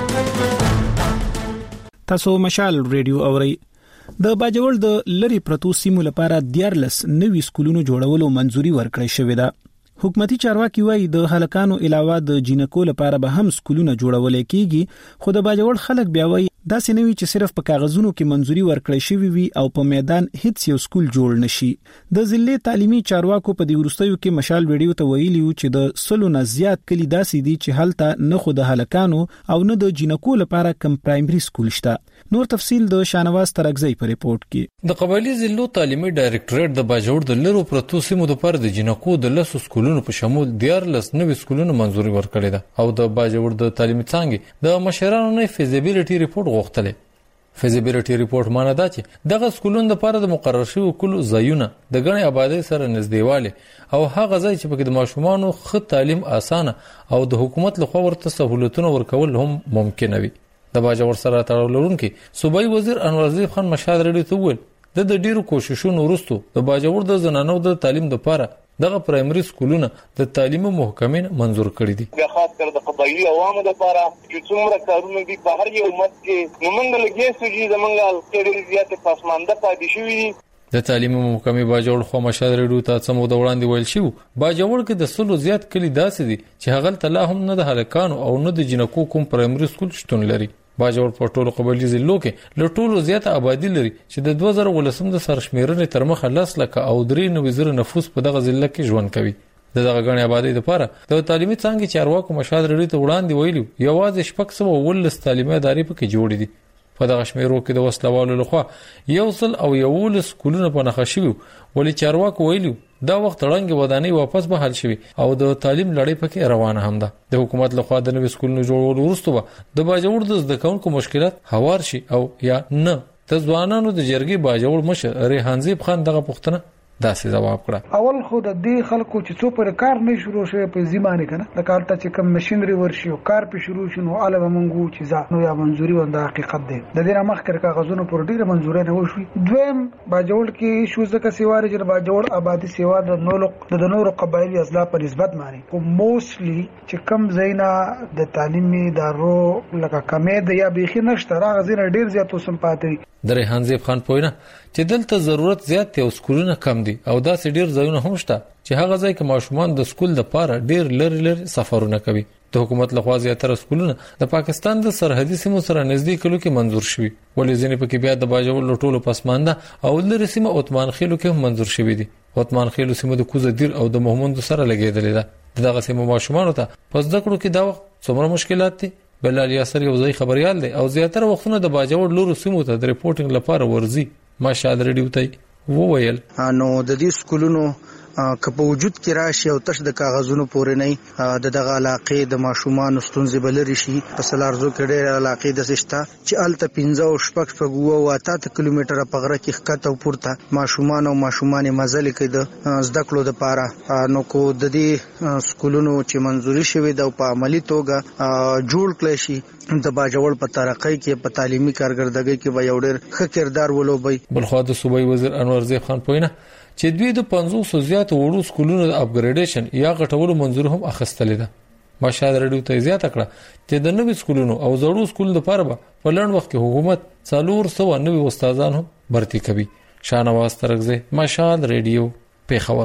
تاسو مشال رادیو اوري. د باجوړ د لری پروتو سیمو لپاره دیارلس نوي سکولونو جوړولو منځوري ورکړې شوې ده. حکومتي چارواکي وایي د هلکانو علاوه د جینکو لپاره به هم سکولونه جوړول کېږي، خو د باجوړ خلک بیا وایي دا سنوي چې صرف په کاغذونو کې منځوري ورکړې شوی وي او په میدان هیڅ یو سکول جوړ نشي. د ضلع تعلیمي چارواکو په دې ورستیو کې مشال ویډیو ته ویلي چې د سلو نه زیات کلی داسې دي چې هلته نه خو د هلکانو او نه د جینکو لپاره کم پرایمري سکول شته. نور تفصيل د شانواز ترغزی په ریپورت کې. د قبایلی ضلعو تعلیمي ډایریکټریټ د باجوړ د لرو پروتو سیمو لپاره د جینکو د لسو سکولونو په شمول دیارلس نوي سکولونو منځوري ورکړې ده او د باجوړ د تعلیمي څانګې د مشرانو نه فیزیبিলিټي ریپورت غوښتلې. فیزیبিলিټي ریپورت معنی دا چې دغه سکولونو لپاره د مقرر شوی کلو ځایونه د غني آبادی سره نږدېواله او هغه ځای چې پکې د ماشومانو ښه تعلیم اسانه او د حکومت لخوا ورته سہولتونه ورکول هم ممکن وي. د باجوړ سره تړاو لرونکي صوبایي وزیر انورزیب خان مشهد رډي ته وویل د ډیرو کوششونو وروسته د باجوړ د زنانو د تعلیم لپاره دغه پرایمري سکولونه د تعلیم محکمې منزور کړی دي. بیا خاص کر د قبایلی عوامو لپاره چې څومره کارونه دي په هر یو مت کې نو موږ لګي سوجي زمونږه ډېر زیات پاسمانده پاتې شوې دي. د تعلیم محکمې باجوړ خو مشهد رډو ته سمو د وړاندې ویل شو باجوړ کې د سلو زیات کلی داسې دي چې هغه تلا هم نه د هلکانو او نه د جنکو کوم پرایمري سکول شتون لري. باجوړ په ټولو قبایلی ضلعو کې له ټولو زیات آبادی لري چې د دوه زره ولسم د سرشمیرنې تر مخه لس لکه او درې نوي زره نفوس په دغه ضلع کې ژوند کوي. دغه غني آبادی لپاره د تعلیمي څانګې چارواکو مشهد رډي ته وړاندې ویلو یوازې شپږ سوه ولس تعلیمي ادارې پکې جوړې دي. په دغه شمیرو کې د وسلوالو لخوا یو سل او یو ولس سکولونه په نخښه شوي ولې چارواکو ویلو دا وخت رنګ ودانۍ واپس به حل شوي او د تعلیم لړۍ پکې روانه هم ده. د حکومت لخوا د نوي سکولونو جوړولو وروسته د باجوړ د زده کوونکو مشکلات هوار شي او یا نه. د ځوانانو د جرګې باجوړ مشر ریحانزیب خان دغه پوښتنه داسې جواب کړه. اول خو د دې خلکو چې څو پر کار نه شروع شوی په زمانه کنه د کار ته چې کم ماشينري ورشي او کار په شروع شنو علاوه مونږ چې ځا نو یا منځوري ونده حقیقت دی د دې مخ کړه کاغذونو پر ډیره منځوري نه وشوي. دویم باجوړ کې شو ځکه سیواره چې باجوړ آبادی سیوا د نورو د نورو قبایلی اضلاع په نسبت مانی او موستلی چې کم زینا د تعلیمي ادارو لکه کمې د یا بيخي نشته راغ زینه ډیر زیات وسم پاتې. د ریحانزیب خان پوینه چې دلته ضرورت زیات دی او سکولونه کم دي او داسې ډیر ځایونه هم شته چې هغه ځای کې ماشومان د سکول لپاره ډیر لری لری سفرونه کوي. د حکومت لخوا زیاتره سکولونه د پاکستان د سرحدي سیمو سره نږدې کلو کې منزور شوي ولې ځینې پکې بیا د باجوړ لټولو پسمانده او لری سیمه عثمان خیلو کې هم منزور شوي دي. عثمان خیلو سیمه د کوزه دیر او د محمود سره لګیدلې ده. دغه سیمه ماشومان ته پس د کړو کې دا وخت څومره مشکلات دي. بلال یاسر یو ځای خبريال دی او زیاتره وختونه د باجوړ لورو سیمو ته د ریپورتینګ لپاره ورزي. ماشاد رډیو ته وویل نو د دې سکولونو که په وجود کې راشي او تش د کاغذونو پورې نه د دغه علاقې د ماشومان ستونزې بلري شي په سلارزو کې ډېر علاقې د سشتا چې الته پنځه او شپږ شپږو او اته کیلومتره په غره کې ښکته او پورته ماشومان او ماشومان مزل کې د زده کړو لپاره نو کو د دې سکولونو چې منځوري شوی د په عملی توګه جوړ کړي شي د باجوړ په ترقۍ کې په تعلیمي کارګردګۍ کې به یو ډېر ښه کردار ولوبي. بلخوا د صوبایي وزیر انورزیب خان پوینه چې دوی د پنځوس زیات وړو سکولونو د اپګریډیشن یا غټولو منځور هم اخیستلې ده. مشهد رډیو ته زیاته کړه چې د نوي سکولونو او زړو سکولونو لپاره په لړن وخت کې حکومت څلور سوه نوي استادان هم برتي کوي. شانواز ترغزی مشهد رډیو پیښور.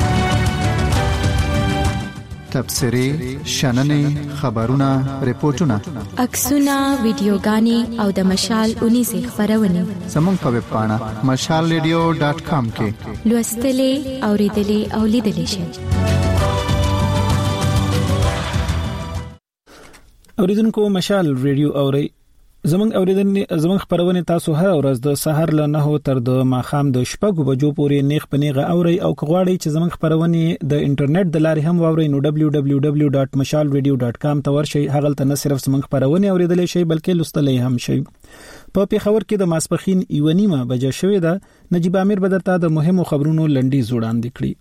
تبصرې شننې خبرونه ریپورتونه عکسونه ویډیوګانې او د مشال اونیزه خبرونه زموږ په ویب پاڼه مشال رادیو ډاټ کام کې لوستلې اوریدلې او لیدلې شئ. اوریدونکو مشال رادیو اوري زمنګ اوریدنې زمنګ خبرونه تاسو هر ورځ د سحر له نه تر د ماخام د شپږو بجو پورې نیغ پنیغه اوري او کغواړي چې زمنګ خبرونه د انټرنیټ د لارې هم واوري نو دبليو دبليو دبليو ډاټ مشال ریډیو ډاټ کام ته ورشي. هغه ته نه صرف زمنګ خبرونه اوریدل شي بلکې لوستلې هم شي. په پیښور کې د ماسپخین یو نیمه بجې شوې ده. نجیب امیر بدرته د مهمو خبرونو لنډي زوړاندې کړي.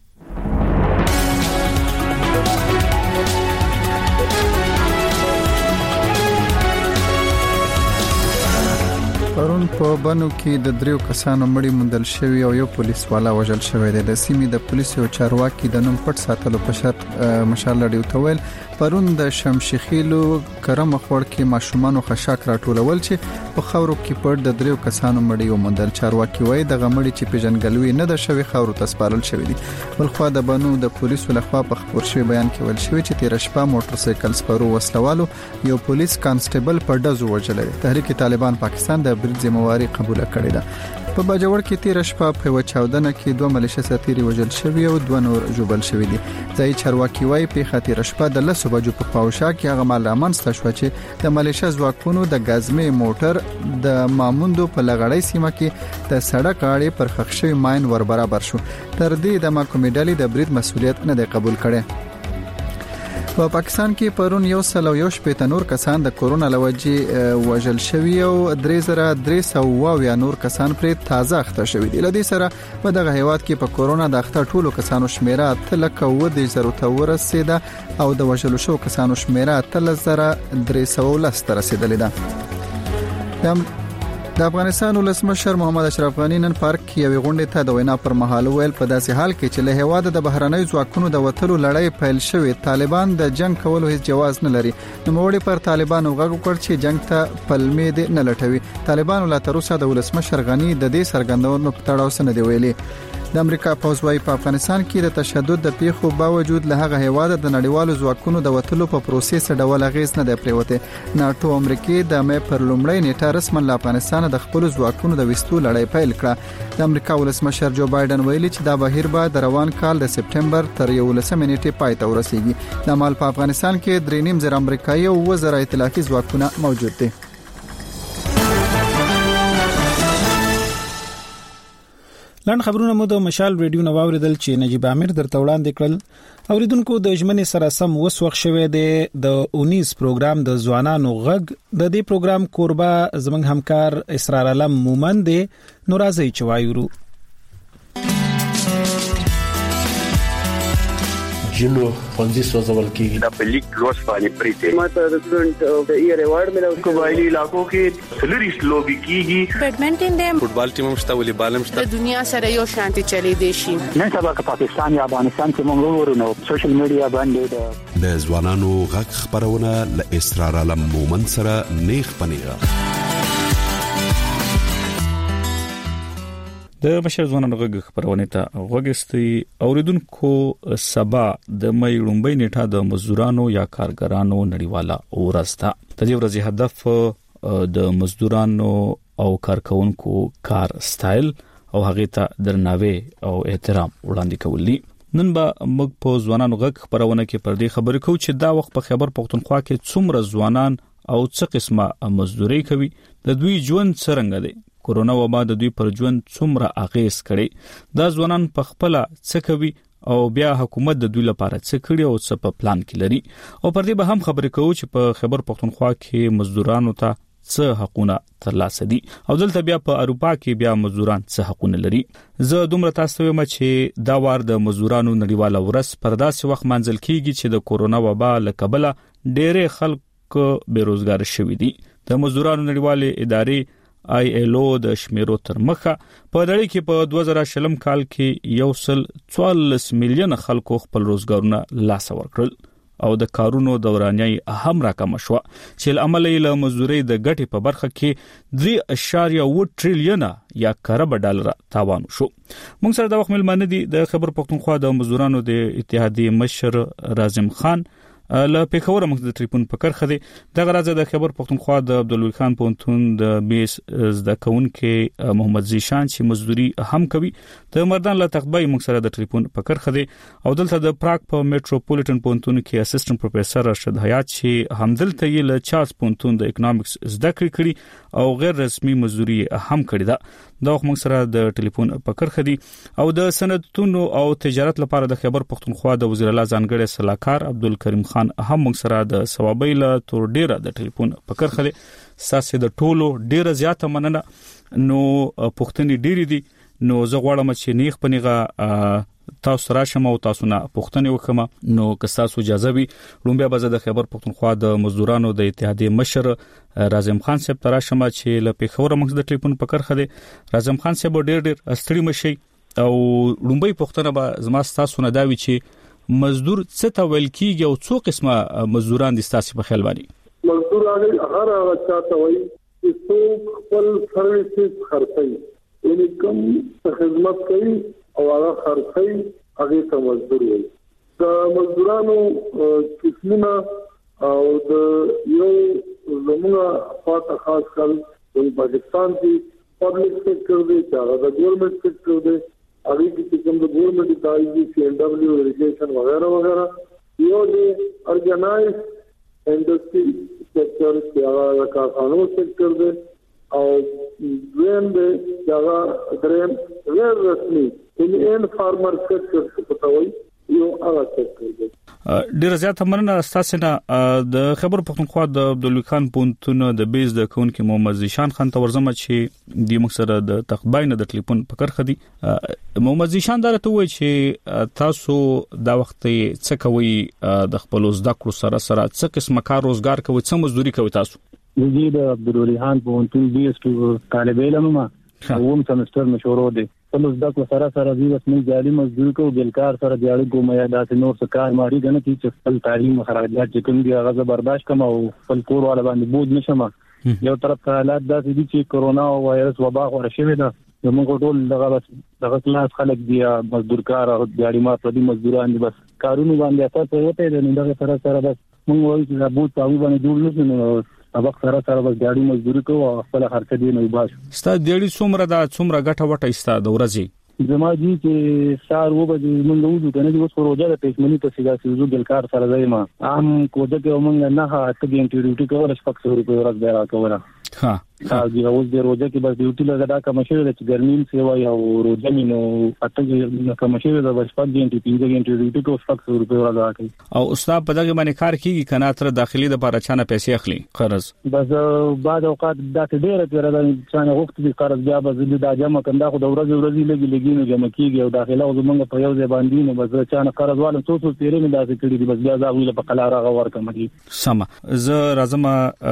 پرون په بنو کې د دریو کسانو مړی موندل شوی او یو پولیس والا وژل شوی دی. د سیمې د پولیسو چارواکي د نوم پټ ساتلو په شرط مشال لډیو تویل پرون د شمشخیلو کرم خور کې ماشومان خشاک راټولول چې په خاورو کې پټ د دریو کسانو مړی وموندل. چارواکي وایي د غمړي چې پیژنګلوي نه د شوی خاورو تسپارل شوی دي. بلخو د بنو د پولیسو لخوا په خبر شوی بیان کې ویل شوی چې تیر شپه موټر سایکل سپارو وسلوالو یو پولیس کانسټیبل په ډزو وژل. تحریک طالبان پاکستان د برید ذمہواری قبول کړې ده. په باجوړ کې تیر شپه په وچاودنه کې دوه ملیشه ساتيري وژل شوی او دوه نور جوبل شوی دي. ځای چارواکي وایي په خاطر شپه د لسو بجو په پاوشا کې هغه معلومات ستشو چې د ملیشه ځواکونو د غازمې موټر د ماموندو په لغړی سیمه کې د سړک اړې پر خښوي ماين ور برابر شو. تر دې د ماکومیډالي د برید مسولیت نه دی قبول کړي. په پاکستان کې پرون یو سل او یو شپږ نور کسان د کورونا لوجې وژل شوی او درې زره درې سوه او نور کسان پر تازه اخته شوی دي. لدې سره په دغه هیواد کې په کورونا د اخته ټولو کسانو شمیره تلک و د زرو تور رسیده او د وژل شو کسانو شمیره تل زره درې سوه لس تر رسیدلې ده. د افغانستان ولسمشر محمد اشرف غنی نن پارک کې یو غونډه ته د وینا پر مهال ویل په داسې حال کې چې له هواده د بهرنۍ ځواکونو د وټلو لړۍ پیل شوې طالبان د جنگ کولو هیڅ جواز نه لري. نو موړي پر طالبانو غږ وکړ چې جنگ ته پلمې دې نه لټوي. طالبان لا تر اوسه د ولسمشر غنی د دې سرګندونو په تړاو سره دی ویلي. د امریکا پوز وايي په افغانستان کې د تشدد د پیښو باوجود له هغه هواده د نړیوالو ځواکونو د وټلو په پروسس ډول غیز نه دی پریوته. ناتو امریکای د مې پر لومړی نیټه رسمن له افغانستان د خپل ځواکونو د وستو لړۍ پیل کړه. د امریکا ولسمشر جو بایدن ویلي چې دا بهیر به د روان کال د سپټمبر تر یولسمې نیټې پای ته ورسیږي. د مال په افغانستان کې درې نیم زره امریکایي او وزره ائتلافي ځواکونه موجود دي. لاند خبرونه مو د مشال ریډیو نو واوریدل چې نجیب امیر درته وړاندې کړل. اوریدونکو د ژمنې سره سم وسوخ شوه د اونیس پروګرام د ځوانانو غږ د دې پروګرام کوربه زمنګ همکار اسرار علم مومند نو راځي چې وایو جنو پنځه سوځول کېږي د پلیک لوس باندې پریته ماته د سټډنټ د ایئر ایوارډ ملو قبایلی علاقو کې سلریست لوبي کیږي. بیډمنټن د فوټبال ټیم مشته ولې بالم شته د دنیا سره یو شانتي چلی دی شي. نن سبا که پاکستان یا افغانستان کې موږ ورونو سوشل میډیا باندې د ځوانانو غږ خبرونه ل اسرار علم مومن سره نیخ پنیغه. د مشر ځوانانو غږ خبرونه ته غوږستي اوریدونکو سبا د مې لومبۍ نیټه د مزدورانو یا کارګرانو نړیواله ورځ ده. د دې ورځې هدف د مزدورانو او کارکونکو کار سټایل او هغه ته درناوی او احترام وړاندې کول دي. نن به موږ په ځوانانو غږ خبرونه کې پر دې خبرې کوو چې دا وخت په خیبر پختونخوا کې څومره ځوانان او څه قسمه مزدوري کوي، د دوی ژوند څنګه دی، کورونا وبا د دوی پر ژوند څومره اغیز کړي، دا ځوانان په خپل څه کوي او بیا حکومت د دوی لپاره څه کړي او څه په پلان کې لري. او پر دې به هم خبرې کوو چې په خیبر پختونخوا کې مزدورانو ته څه حقونه ترلاسه دي او دلته بیا په اروپا کې بیا مزدوران څه حقونه لري. زه دومره تاسو ته چې دا وار د مزدورانو نړیواله ورځ پر داسې وخت منځل کیږي چې د کورونا وبا له کبله ډېر خلک بیروزګار شوي دي. د مزدورانو نړیواله ادارې آی ایل او د شمیرو تر مخه په دړي کې په دوه زره شلم کال کې یو سل څوارلس میلیون خلکو خپل روزګارونه لاس ورکړل او د کارونو دورانیي اهم راکم شو چې عمل له مزدوري د ګټې په برخه کې درې اشاریه اووه ټریلیون یا کروڑ ډالر تاوان شو. موږ سره د وخت ملمنه دي د خبر پختونخوا د مزدورانو د اتحادیې مشر رازم خان. له پیښور موږ د ټلیفون په کرخه دی د غراځه د خبر پختونخوا د عبدالوی خان پونتون د بیس د کون کې محمد زیشان چې مزدوري هم کوي د مردان له تخبای موږ سره د ټلیفون په کرخه دی او دلته د پراګ په میټروپولیټن پونتون کې اسسټنټ پروفیسور ارشد حیات چې همدلته یې له چارلز پونتون د اکونومکس زده کړې کړي او غیر رسمي مزدوري هم کړې ده دا موږ سره د ټلیفون په کرخه دی او د صنعتونو او تجارت لپاره د خبر پختونخوا د وزیر اعلی ځانګړي صلاحکار عبدالکریم خان هم موږ سره د ثوابي له تور ډیره د ټلیفون په کرخه دی ساسه د ټولو ډیره زیاته مننه نو پښتني ډیری دي نو زه غواړم چې نیخ پنیغه تاسو راشم او تاسو نه پښتني وکم نو که تاسو اجازه وي لومبیا به د خبر پختونخوا د مزدورانو د اتحادیې مشر راځم خان صاحب تراشم چې له پیښور موږ د ټلیفون په کرخه دی راځم خان صاحب ډیر ډیر استړي مشي او لومبي پښتنه به زما تاسو نه داوي چې مزدور څه ته ویل کیږي او څو قسمه مزدوران دي تاسو په خیال باندې مزدور هغه هر هغه چاته وایي چې څوک خپل سرویسز خرڅوي یعنی کوم خدمت کوي او هغه خرڅي هغه ته مزدور وي د مزدورانو قسمونه او د یو زموږه خاطر خاص کل د پاکستان کې پبلک سیکټر دی چې د ګورنمنت سیکټر دی هغه کې کوم د ګورنمنت ادارې سی ان ډبلیو اریګیشن وغیرہ وغیرہ یو دی ارګنایز انډستری سیکټر چې هغه کارخانو سیکټر دی او دویم دی چې هغه دریم غیر رسمي ان فارمر سیکټر څه پتاوي یو هغه سیکټر دی ډیر زیاته مننه تاسو نه د خبر پختونخوا د عبدالوی خان پونتون د بیس د کون کې محمد زیشان خان ته ورزمه چې د مقصره د تخباین د ټلیفون په کرخه دی محمد زیشان درته وایي چې تاسو دا وخت څه کوي د خپل زده کړو سره سره څه قسمه کار روزګار کوي څه مزدوري کوي تاسو د عبدالوی خان پونتون بیس کې طالب علم ما اوم سمستر مشورو دی په زده کړو سره سره د رسمي جالي مزدوري کو ګلکار سره د اړیکو میادات نور څه کار ماري غنه چې خپل تعلیم خراجات چې کوم دی هغه برداشت کوم او خپل کور والا باندې بود نشم یو طرف ته حالات داسې دي چې کرونا او وایرس وبا خور شوی دا موږ ټول دغه دغه کلاس خلک دی مزدورکار او دیاري ما په دې مزدوران دي بس کارونه باندې تاسو وته د دغه سره سره بس موږ وایو چې دا بود تاسو باندې جوړ نشو ابق سره سره بس دیاري مزدوري کو او خپل خرڅ دی نه باش ستا دیاري څومره دا څومره غټه وټه ایستا د ورځې زما دي چې سار و به موږ وځو کنه چې اوس پروژه د پېښمنۍ په سیده سيزو ګلکار سره ځای ما عام کوده کې موږ نه هغه ته ګنټي ډیوټي کول شپږ سو روپے ورځ به راکوله ها دا د اوس د روزه کې بس ډیوټي لګا کوم شي د ګرمیم سیوا یا روزه مينو اته کوم شي د بس پات ګنټي پنځه ګنټي ډیوټي کو شپږ سو روپے ورځ راکوي او استاد په دغه باندې کار کوي کنه تر داخلي د لپاره چانه پیسې اخلي قرض بس بعد اوقات د ډیره تر د چانه وخت د قرض بیا به د جمع کنده خو د ورځ ورځ لګي لګي نه جمع کیږي او داخله او زمونږ په یو ځای باندې نه بس چانه قرض والو څو څو تیرې نه داسې کړي دي بس بیا ځاویل په قلاره غوړ کومږي سم زه راځم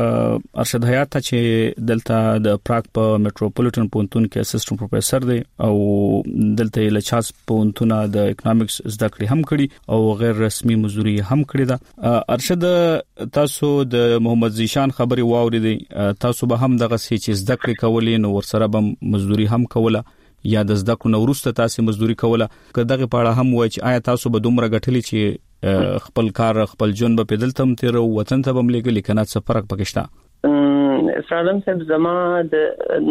ارشد حیات ته چې دلته د پراګ په میټروپولیټن پونتون کې اسسټنټ پروفیسور دی او دلته له چاس پونتون د اکونومکس زده کړې هم کړي او غیر رسمي مزدوري هم کړي دا ارشد تاسو د محمد زیشان خبري واوریدي تاسو به هم دغه چې زده کړې کولې نو ورسره به مزدوري هم کوله یا د زده کړو وروسته تاسو مزدوري کوله که دغه پاړه هم وای چې آیا تاسو به دومره غټلی چې خپل کار خپل جون به پیدل تم تیر وطن ته بم لګل کنه څه فرق پکښتا سلام صاحب زما د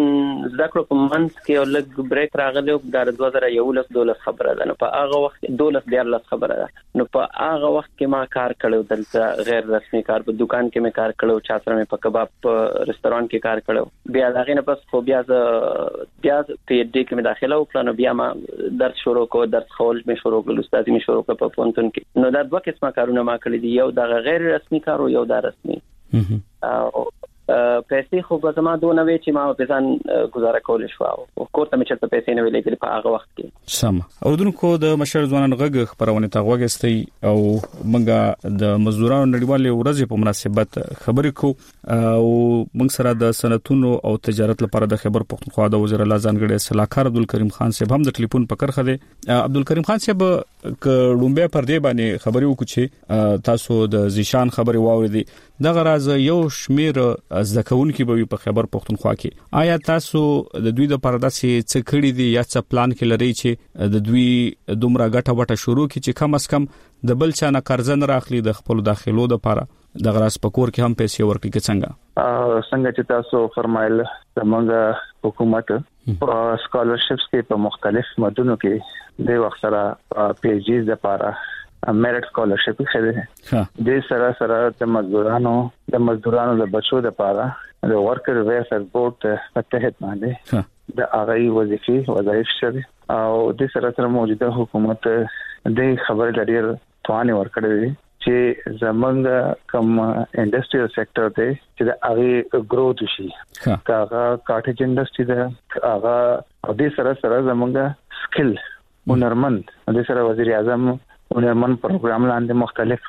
ذکر په منځ کې یو لږ بریک راغلی او د دوه زره یولس دولس خبره ده نو په هغه وخت دولس دیارلس خبره ده نو په هغه وخت کې ما کار کړو دلته غیر رسمي کار په دکان کې مې کار کړو چا سره مې په کباب په رستوران کې کار کړو بیا هغه نه پس خو بیا بیا په دې کې مې داخله وکړه نو بیا ما درس شروع کو درس خول مې شروع کړل استاد مې شروع کړ په پونتون کې نو دا دوه قسمه کارونه ما کړی دي یو د غیر رسمي کار او یو د رسمي او پیسې خو به زما دوه نوې چې ما په ځان گزاره کول شو او کوته مې چرته پیسې نه ویلې په هغه وخت کې سم اوردونکو د مشر ځوانان غږ خبرونه تا غوښتي او موږ د مزدورانو نړیوالې ورځې په مناسبت خبرې کو او موږ سره د صنعتونو او تجارت لپاره د خبر پختونخوا د وزیر اعلی ځانګړي صلاحکار عبدالکریم خان صاحب هم د ټلیفون په کرخه دي عبدالکریم خان صاحب ک لومبه پر دې باندې خبرې وکړي تاسو د زیشان خبرې واوریدي دغه راز یو شمیر ځکهونکو به په خیبر پختونخوا کې آیا تاسو د دوی د پرداسي څه کړی دي یا څه پلان کې لري چې د دوی دومره غټه وټه شروع کی چې کم از کم د بل چا نه قرض نه راخلي د خپل داخلو د لپاره د غراس پکور کې هم پیسې ورکړي کې څنګه څنګه چې تاسو فرمایل زمونږ حکومت په سکالرشپس کې په مختلف مدونو کې د وخت سره پی ایچ ډیز لپاره میرټ سکالرشپ خېده د سره سره د مزدورانو د مزدورانو د بچو لپاره د ورکر ویلفیر بورډ په تحت باندې د اغای وظیفي وظایف شوی او د سره سره موجوده حکومت د خبر لري توانه ورکړي چې زمونږ کوم انډستریال سېکټر دی چې د هغه گروث شي کاغه کاټیج انډستری ده هغه د سره سره زمونږ سکل هنرمند د سره وزیر اعظم هنرمند پروګرام لاندې مختلف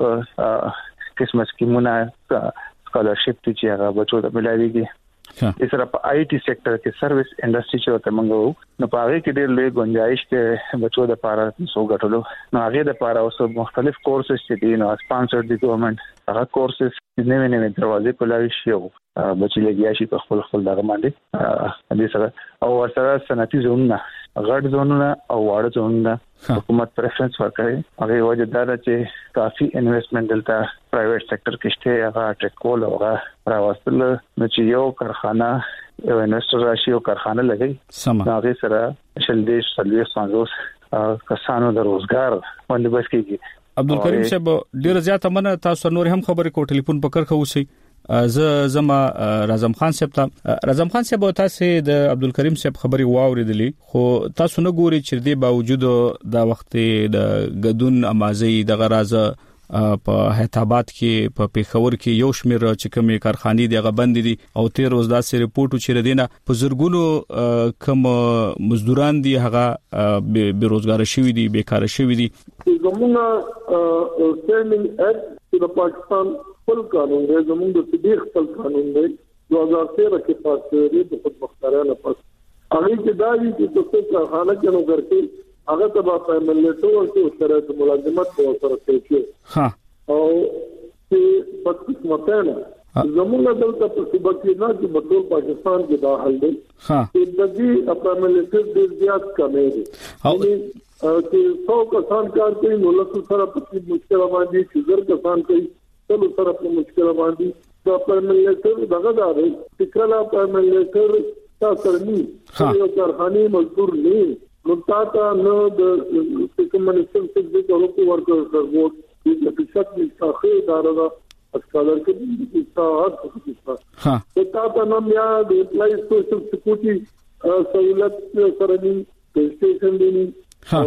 قسم سکیمونه سکالرشپ چې هغه بچو ته ملایوي د سره په آی ټي سېکټر کې سرویس انډستری چې ورته منغو نو په هغه کې ډېر لوی گنجائش کې بچو د لپاره سو غټلو نو هغه د لپاره اوس مختلف کورسز چې دي نو سپانسر دي ګورنمنت هغه کورسز نوې نوې دروازې کولای شي او بچی لګیا شي په خپل خپل دغه باندې د سره او ورسره صنعتي زونونه غړ زونونه او واړه زونونه حکومت پریفرنس ورکړي هغه وجه دا چې کافي انویسټمنټ دلته پرایویټ سېکټر کې شته هغه ټریکول او هغه راوستل نو چې یو کارخانه یو انویسټر راشي او کارخانه لګي هغه سره شل دیش سلوي سانزوس کسانو د روزګار بندوبست کیږي عبدالکریم صاحب ډیر زیاته منه تاسو نور هم خبرې کو ټلیفون په کرخه وسی ز زما رازم خان صاحب ته رازم خان صاحب تاسو د عبدالکریم صاحب خبري واوریدلې خو تاسو نه ګوري چې د باوجود د وخت د غدون امازي د غرازه په هیتابات کې په پیښور کې یو شمیر چې کومې کارخانې دی غو بند دي او تیر روز داسې ریپورت چې ردینه په زرګونو کوم مزدوران دي هغه بے روزګار شوي دي بیکاره شوي دي زموږه سټینډینګ اکټ د پاکستان خپل قانون دی زموږ د صدیق خپل قانون دی دو هزار تیرہ کې پاس شوی د خودمختاریانه پاس هغه کې دا دي چې تاسو کارخانه کې نو ګرځي هغه ته په ملتونو کې شرایط ملازمت په سره کوي ها او چې په قسمتانه زموږ دلته په صوبه کې نه چې په ټول پاکستان کې دا حل دی ها چې د دې خپل ملت ډیر زیات کمې دي او چې څو کسان کار کوي نو له سره په مشکل باندې چې زر کسان کوي ټول سره په مشکل باندې دا په ملت دغه دا دی چې کله په ملت تاسو نه یو کارخانه مزدور نه نو تاسو نو د کومنیشن څخه د لوکو ورکر سپورټ د فشت مستخې دارغه اسکالر کې د تاسو څخه ها تاسو نو بیا د اپلای سوشل سکیورټي سہولت سره دی سټیشن دی او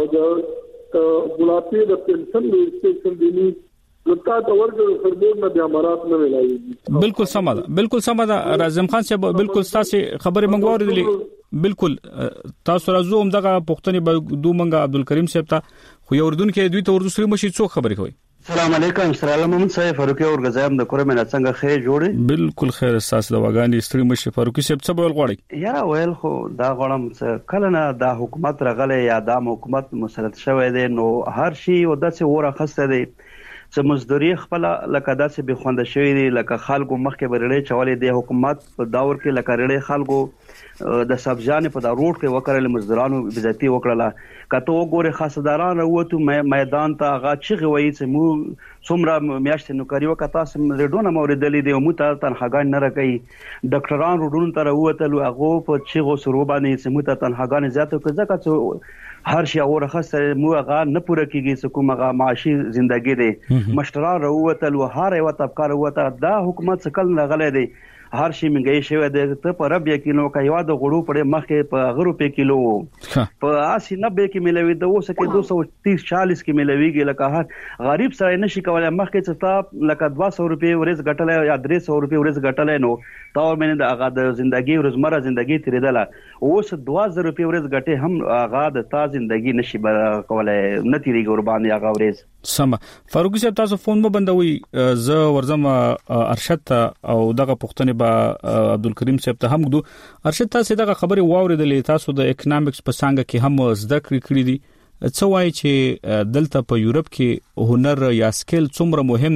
د بلاپی د پنشن دی سټیشن دی لکه دا ورګر سربور نه بیا مراد نه ویلای بالکل سمه بالکل سمه رازم خان صاحب بالکل تاسو خبره منغوړې دي بالکل تاسو راځو هم دغه پښتني دو منګه عبدالکریم صاحب ته خو یو اردن کې دوی ته ورسري مشي څو خبرې کوي السلام علیکم سلام محمد صاحب فاروقي اور غزایم د کورمه څنګه خیر جوړي بالکل خیر اساس د وګانی ستړي مشي فاروقي صاحب څه بول غواړي یا ویل خو دا غړم کله نه د حکومت رغله یا د حکومت مسلط شوی دی نو هر شي او داسې وره خسته دی چې مزدوري خپل لکه داسې به خوند شوی دی لکه خلکو مخکې برړې چولې د حکومت په داور کې لکه رړې خلکو د سبزانې په دا روډ کې وکړل مزدورانو بزتی وکړه کته وګوره خاصداران وروته میدان ته هغه چې وایي چې مو څومره میاشتې نوکری وکړه تاسو ریډونه موریدلې دی مو ته تنخواګان نه راکې ډاکټران روډونو ته وروتل هغه په چې غو سرو باندې چې مو ته تنخواګان زیاته کړه ځکه هر شي اورخه سره مو هغه نه پوره کیږي چې کومه معاشي ژوندۍ دی مشتران وروتل او هر یو طبقه وروته دا حکومت څخه لغلې دی هر شي منګي شوی دی ته پر رب کیلو کایوا د غړو پړې مخکې په غرو په کیلو په اسی نبه کې ملوي د اوسه کې دو سو تیس چالیس کې ملويږي لکه هر غریب سره نشي کولای مخکې چې تا لکه دوه سو روپے ورځ غټلې یا درې سو روپے ورځ غټلې نو تا مې د هغه د ژوندۍ روزمره ژوندۍ تیریدله اوس دوه زره روپے ورځ غټې هم هغه د تا ژوندۍ نشي کولای نتیری قرباني هغه ورځ سم فاروقي صاحب تاسو فون مو بندوي ز ورزم ارشد او دغه پښتني با عبدالکریم صاحب ته هم دو ارشد تاسو دغه خبره واوریدلې تاسو د اکونومکس په څنګه کې هم زده کړې دي څه وایي چې دلته په یورپ کې هنر یا سکل څومره مهم دی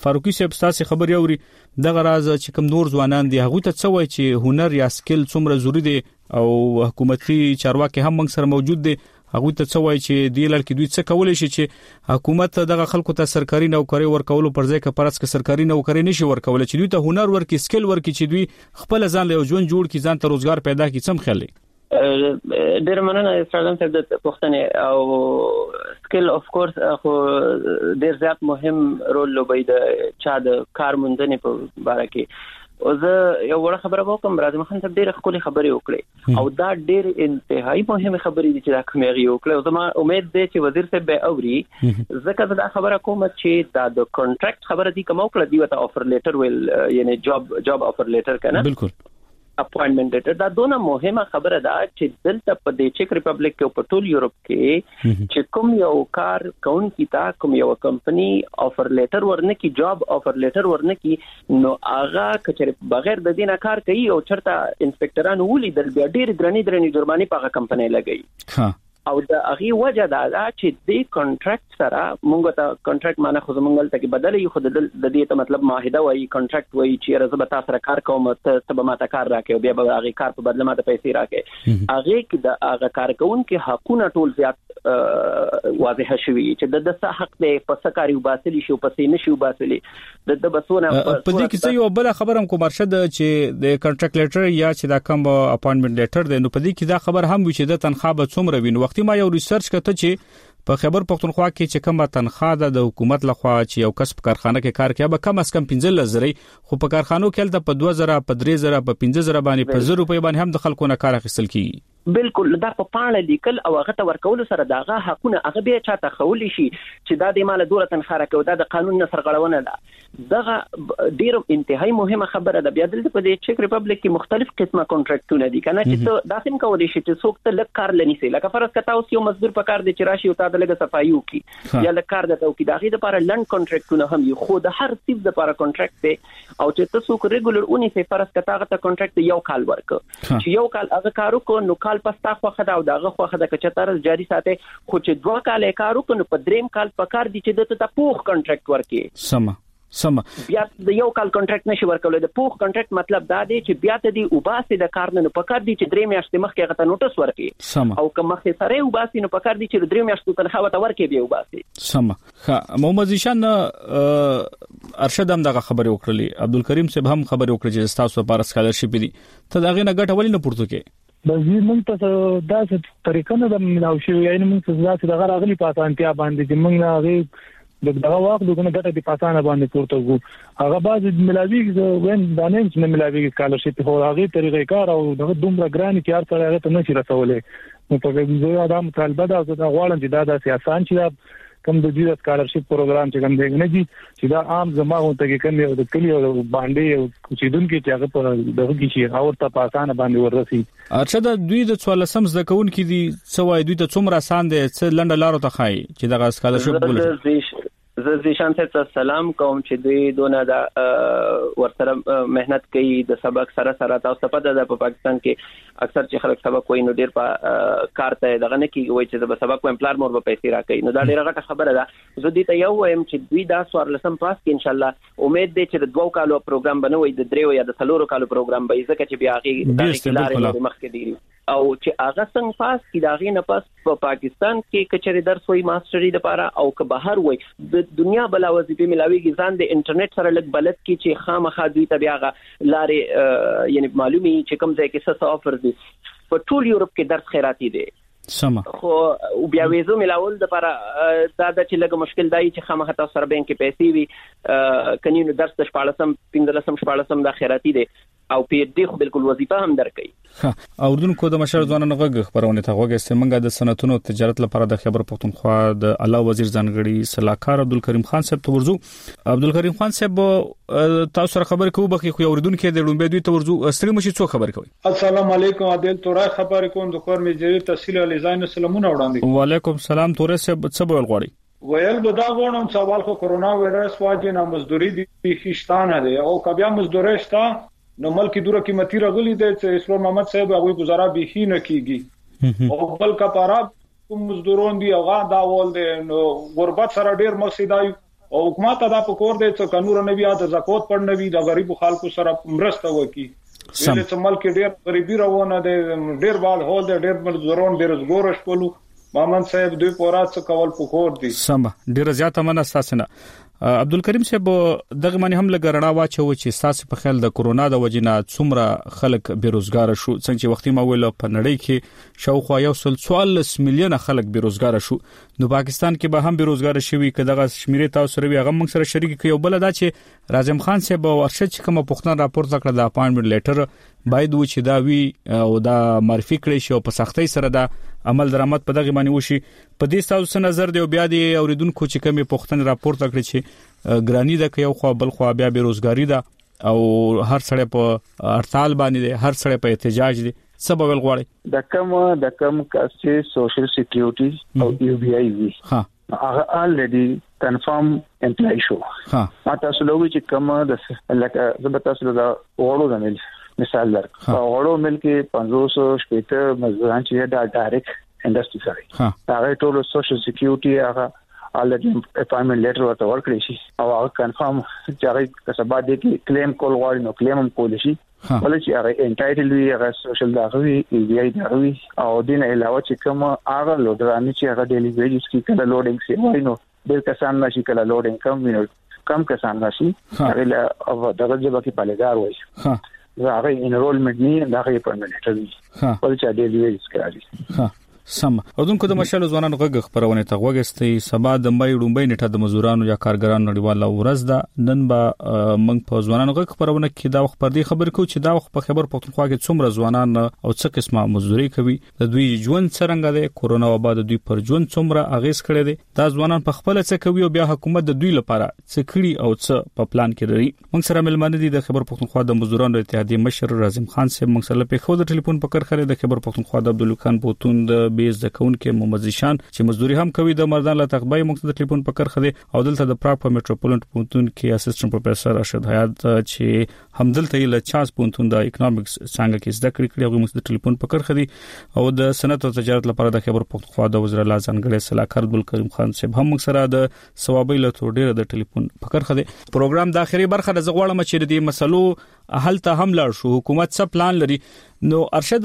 فاروقي صاحب تاسو خبري اوري دغه راز چې کوم نور ځوانان دي هغه ته څه وایي چې هنر یا سکل څومره ضروری دي او حکومتي چارواکي هم موږ سره موجود دي هغه ته څه وایي چې دی لړ کې دوی څه کولای شي چې حکومت دغه خلکو ته سرکاري نوکری ورکولو پر ځای کې پرڅ کې سرکاري نوکری نشي ورکول چې دوی ته هنر ورکي سکل ورکي چې دوی خپل ځان له ژوند جوړ کی ځان ته روزګار پیدا کی سم خیال ډېر مننه استرالم صاحب د پښتنې او سکل اف کورس خو ډېر زیات مهم رول لوبي د چا د کار موندنې په باره کې او زه یو وړه خبره وکم راځم خان صاحب ډېر خولي خبرې وکړي او دا ډېر انتهایی مهمه خبرې دي چې دا کومه یو وکړي او زما امید ده چې وزیر صاحب به اوري ځکه دا خبره کوم چې دا د کنټراکټ خبره دي کوم وکړه دی وته افر لیټر ویل یعنی جاب جاب افر لیټر کنه بالکل اپوینټمنت لیټر دا دونه مهمه خبره ده چې دلته په د چک ریپبلیک کې او په ټول یورپ کې چې کوم یو کار کون کیتا کوم یو کمپنی افر لیټر ورنه کی جاب افر لیټر ورنه کی نو هغه کچره بغیر د دینه کار کوي او چرته انسپکټران ولیدل بیا ډیر درنی درنی جرمانی په هغه کمپنی لګي ها او د هغه وجه دا چې د کنټراکټ سره مونږ ته کنټراکټ معنی خو زمونږ ته کې بدلې خو د دې ته مطلب معاهده وایي کنټراکټ وایي چې راځه به تاسو سره کار کوم ته سبا ماته کار راکې او بیا به هغه کار په بدله ماته پیسې راکې هغه کې د هغه کارکونکو حقونه ټول زیات واضح شوي چې د د حق د پسکاري وباسلي شو پسې نشي وباسلي د د بسونه په دې کې یو بل خبر هم کوم مرشد چې د کنټراکټ لیټر یا چې دا کوم اپوینټمنت لیټر دی نو په دې کې دا خبر هم وي چې د تنخواه به څومره وي وختي ما یو ریسرچ کته چې په خبر پښتونخوا کې چې کومه تنخواه د حکومت لخوا چې یو کس په کارخانه کې کار کوي به کم از کم پنځه لزري خو په کارخانو کې د په دوه زره په درې زره په پنځه زره باندې په زر روپۍ باندې هم د خلکو نه کار اخیستل کیږي بالکل دا په پاڼه لیکل او هغه ته ورکول سره داغه حقونه هغه به چاته خولي شي چې دا د مال دوره تنخواه کوي دا د قانون نه سرغړونه ده دغه ډیر انتهایی مهمه خبره ده بیا دلته په دې چک ریپبلیک کې مختلف قسمه کنټراکټونه دي کنه چې ته داسې کولی شي چې څوک ته لږ کار لنی سي لکه فرض کته اوس یو مزدور په کار دي چې راشي او تا د لږه صفایي وکي یا لږ کار ده او کې دغه لپاره لند کنټراکټونه هم یو خو د هر سیب لپاره کنټراکټ دی او چې تاسو کو ریګولر اونې سي فرض کته هغه ته کنټراکټ یو کال ورک چې یو کال هغه کارو کو نو کال پستا خو او داغه خوخه د کچتر جاری ساتي خو چې دوه کال کارو کنه په دریم کال په کار دي چې د ته پوخ کنټراکټ ورکي سم سم بیا د یو کال کنټراکټ نشي ورکول د پوخ کنټراکټ مطلب دا دی چې بیا ته دی وباسي د کار نه په کار دي چې درې میاشتې مخکې هغه ته نوټس ورکي او کوم مخکې سره وباسي نو په کار دي چې درې میاشتې تنخواه ته ورکي بیا وباسي سم ها محمد زیشان ارشد هم دغه خبرې وکړلې عبدالکریم صاحب هم خبرې وکړې چې تاسو لپاره سکالرشپ دي ته دغه نه ګټه ولې نه پورته کې بزی موږ ته داسې طریقه نه د ملاو شي یعنی موږ ته داسې دغه راغلي پاتانتیا باندې چې موږ هغه دغه وخت دغه ګټه د پاتانه باندې پورته وو هغه باز ملاوي وین دانیم چې ملاوي سکالرشپ خو هغه طریقې کار او دغه دومره ګران کې هر څه هغه ته نشي رسولې نو په دې ځای دا مطالبه ده چې غواړم چې دا د سیاست چې کوم د دې سکالرشپ پروګرام چې کوم دی نه دي چې دا عام زماغه ته کې کوم یو د کلی او باندې او چې چې هغه په دغه کې شي او ته پاسانه باندې ورسي ارشد دوی د څوالسم زده کوونکې دي څه وای دوی ته څومره آسان دي څه لنډه لارو ته خای چې دغه سکالرشپ ګول زه زیشان ته سلام کوم چې دوی دونه د ورسره مهنت کوي د سبق سره سره تاسو په د پاکستان کې اکثر چې خلک سبق وایي نو ډیر په کار ته دغه نه کیږي وایي چې د سبق امپلار مور په پیسې راکړي نو دا ډیره غټه خبره ده زه دې ته یو وایم چې دوی دا سوار لسم پاس کې ان شاء الله امید دې چې د دوه کالو پروګرام بنوي د دریو یا د څلورو کالو پروګرام به ځکه چې بیا هغه د لارې مخکې دی او چې هغه څنګه پاس کی داغې نه پاس په پاکستان کې کچري درس وای ماستري لپاره او که بهر وای د دنیا بلا وظیفه ملاويږي ځان د انټرنیټ سره لګ بلد کی چې خامخا دوی ته بیا لارې یعنی معلومي چې کوم ځای کې څه افر دي په ټول یورپ کې درس خیراتی دي سم خو بیا ویزو ملاول د لپاره دا د چې لګ مشکل دی چې خامخا تاسو سره بانک کې پیسې وي کني نو درس د شپاړسم پنځلسم شپاړسم د خیراتی دي او پی ایچ ډی خو بالکل وظیفه هم درکې ها اردن کو د مشر ځوانانو غږ خبرونه ته غوږ استمنګ د صنعتونو تجارت لپاره د خبر پښتونخوا د اعلی وزیر ځانګړي صلاحکار عبدالکریم خان صاحب ته ورزو عبدالکریم خان صاحب تاسو سره خبر کوو بخي خو اردن کې د لومبه دوی ته ورزو ستړي مشي څو خبر کوي السلام علیکم عادل تورا خبر کوم د کور میجری تحصیل الیزاین سلامونه وړاندې وعلیکم السلام تورې صاحب څه بول غواړي ویل به دا غواړم سوال خو کرونا وایرس واجب نه مزدوري دي خښتانه دي او کبیا مزدوري شته نو ملک دوره قیمتي راغلي دي چې اسلام محمد صاحب هغه گزاره به هی نه کیږي او بل کپاره کوم مزدورون دي هغه دا ول دي نو غربت سره ډیر مقصدای او حکومت دا په کور دې څه قانون نه وي د زکات پر نه وي د غریب خلکو سره مرسته وکړي چې چې ملک ډېر غریبي روانه ده ډېر بال هول ده ډېر مزدورون بیروزګار شپلو مامن صاحب دوی پورات څه کول په کور دي سم ډېر زیاته مننه تاسو نه عبدالکریم صاحب دغه باندې هم لګرنا واچو چې تاسو په خیال د کورونا د وجنه څومره خلک بیروزګار شو څنګه چې وختي ما ویل په نړۍ کې شاوخوا یو سل څوارلس میلیونه خلک بیروزګار شو نو پاکستان کې به هم بیروزګار شوي کداغه شمیرې تاسو سره وي هغه موږ سره شریک کړي او بل دا چې راجم خان صاحب ورشد چې کوم پښتون راپور کړ د اپاینټمنټ لیټر باید و چې دا وی او دا معرفي کړی شي او په سختۍ سره دا عمل درآمد په دغه باندې وشي په دې تاسو نظر دی او بیا دی اوریدونکو چې کومه پښتون راپور کړی چې ګرانی ده کې یو خو بل خو بیا بیروزګاری ده او هر سړی په هړتال باندې دی هر سړی په احتجاج دی سبب ولغواړي د کوم د کوم کاسي سوشل سکیورټي او یو بي آی وی ها هغه الریډي کنفرم امپلای شو ها تاسو لوي چې کوم د لکه زبتا سره دا وړو د مل مثال درک وړو مل کې پنځوس شپږ مزدوران چې دا ډایرکټ انډستری سره هغه ټول سوشل سکیورټي هغه الریډي اپاینټمنټ لیټر ورته ورکړی شي او هغه کنفرم چې هغه کسبه دي کې کلیم کول غواړي نو کلیم هم کول شي ولې چې هغه انټایټل وي هغه سوشل داغوي ای بي آی داغوي او دین علاوه چې کوم هغه لوډرانی چې هغه ډیلی ویجز کې کله لوډینګ سی وای نو بل کسان نشي کله لوډینګ کم ویني کم کسان نشي هغه او دغه ځبه کې پالګار وای ها هغه انرولمنت نه دغه پرمنټ وي ولې چې ډیلی ویجز کوي ها سم اودونکو د مشال ځوانانو غږ خبرونه ته وګستې سبا د مې ډومبې نیټه د مزدورانو یا کارګرانو نړیواله ورځ ده نن به موږ په ځوانانو غږ خبرونه کې دا وخت پر دې خبر کو چې دا وخت په خبر پښتونخوا کې څومره ځوانان او څه قسمه مزدوري کوي د دوی ژوند څنګه دی کورونا وبا د دوی پر ژوند څومره اغیز کړی دی دا ځوانان په خپل څه کوي او بیا حکومت د دوی لپاره څه کړي او څه په پلان کې لري موږ سره ملمنه دي د خبر پښتونخوا د مزدورانو اتحادیه مشر راجم خان صاحب موږ سره په خو د ټلیفون په کار خره د خبر پښتونخوا د عبدالله خان بوتون د بیز د کون کې ممزشان چې مزدوري هم کوي د مردان له تخبای موږ د ټلیفون په کار خده او دلته د پراګ په میټروپولټن پونتون کې اسسټنټ پروفیسور ارشد حیات چې هم دلته له چانس پونتون د اکونومکس څنګه کې زده کړې کړي او موږ د ټلیفون په کار خده او د صنعت او تجارت لپاره د خبر پښتونخوا د وزیر اعلی ځانګړي صلاحکار عبدالکریم خان صاحب هم موږ سره د ثوابي له ټوډیر د ټلیفون په کار خده پروګرام د اخري برخه د زغواړم چې د مسلو حل ته هم لاړ شو حکومت څه پلان لري نو ارشد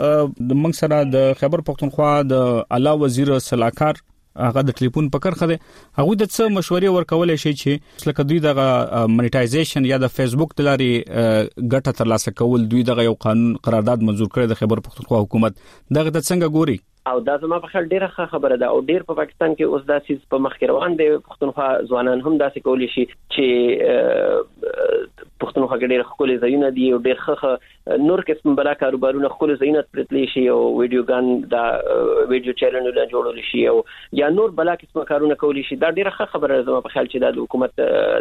د موږ سره د خبر پښتونخوا د اعلی وزیر صلاحکار هغه د ټلیفون په کار خده هغه د څه مشورې ورکولې شي چې لکه دوی د منیټایزیشن یا د فیسبوک د لاري ګټه ترلاسه کول دوی د یو قانون قرارداد منزور کړی د خبر پښتونخوا حکومت دغه د څنګه ګوري او دا زما په خل ډیره ښه خبره ده او ډیر په پاکستان کې اوس دا سیس په مخ کې روان دي پښتونخوا ځوانان هم داسې کولی شي چې پښتونخوا کې ډیر خپل ځایونه دي او ډیر ښه نور قسم بلا کاروبارونه خپل ځایونه پرتلی شي او ویډیو ګان دا ویډیو چینلونه جوړول شي او یا نور بلا قسم کارونه کولی شي دا ډیره ښه خبره ده زما په خیال چې د حکومت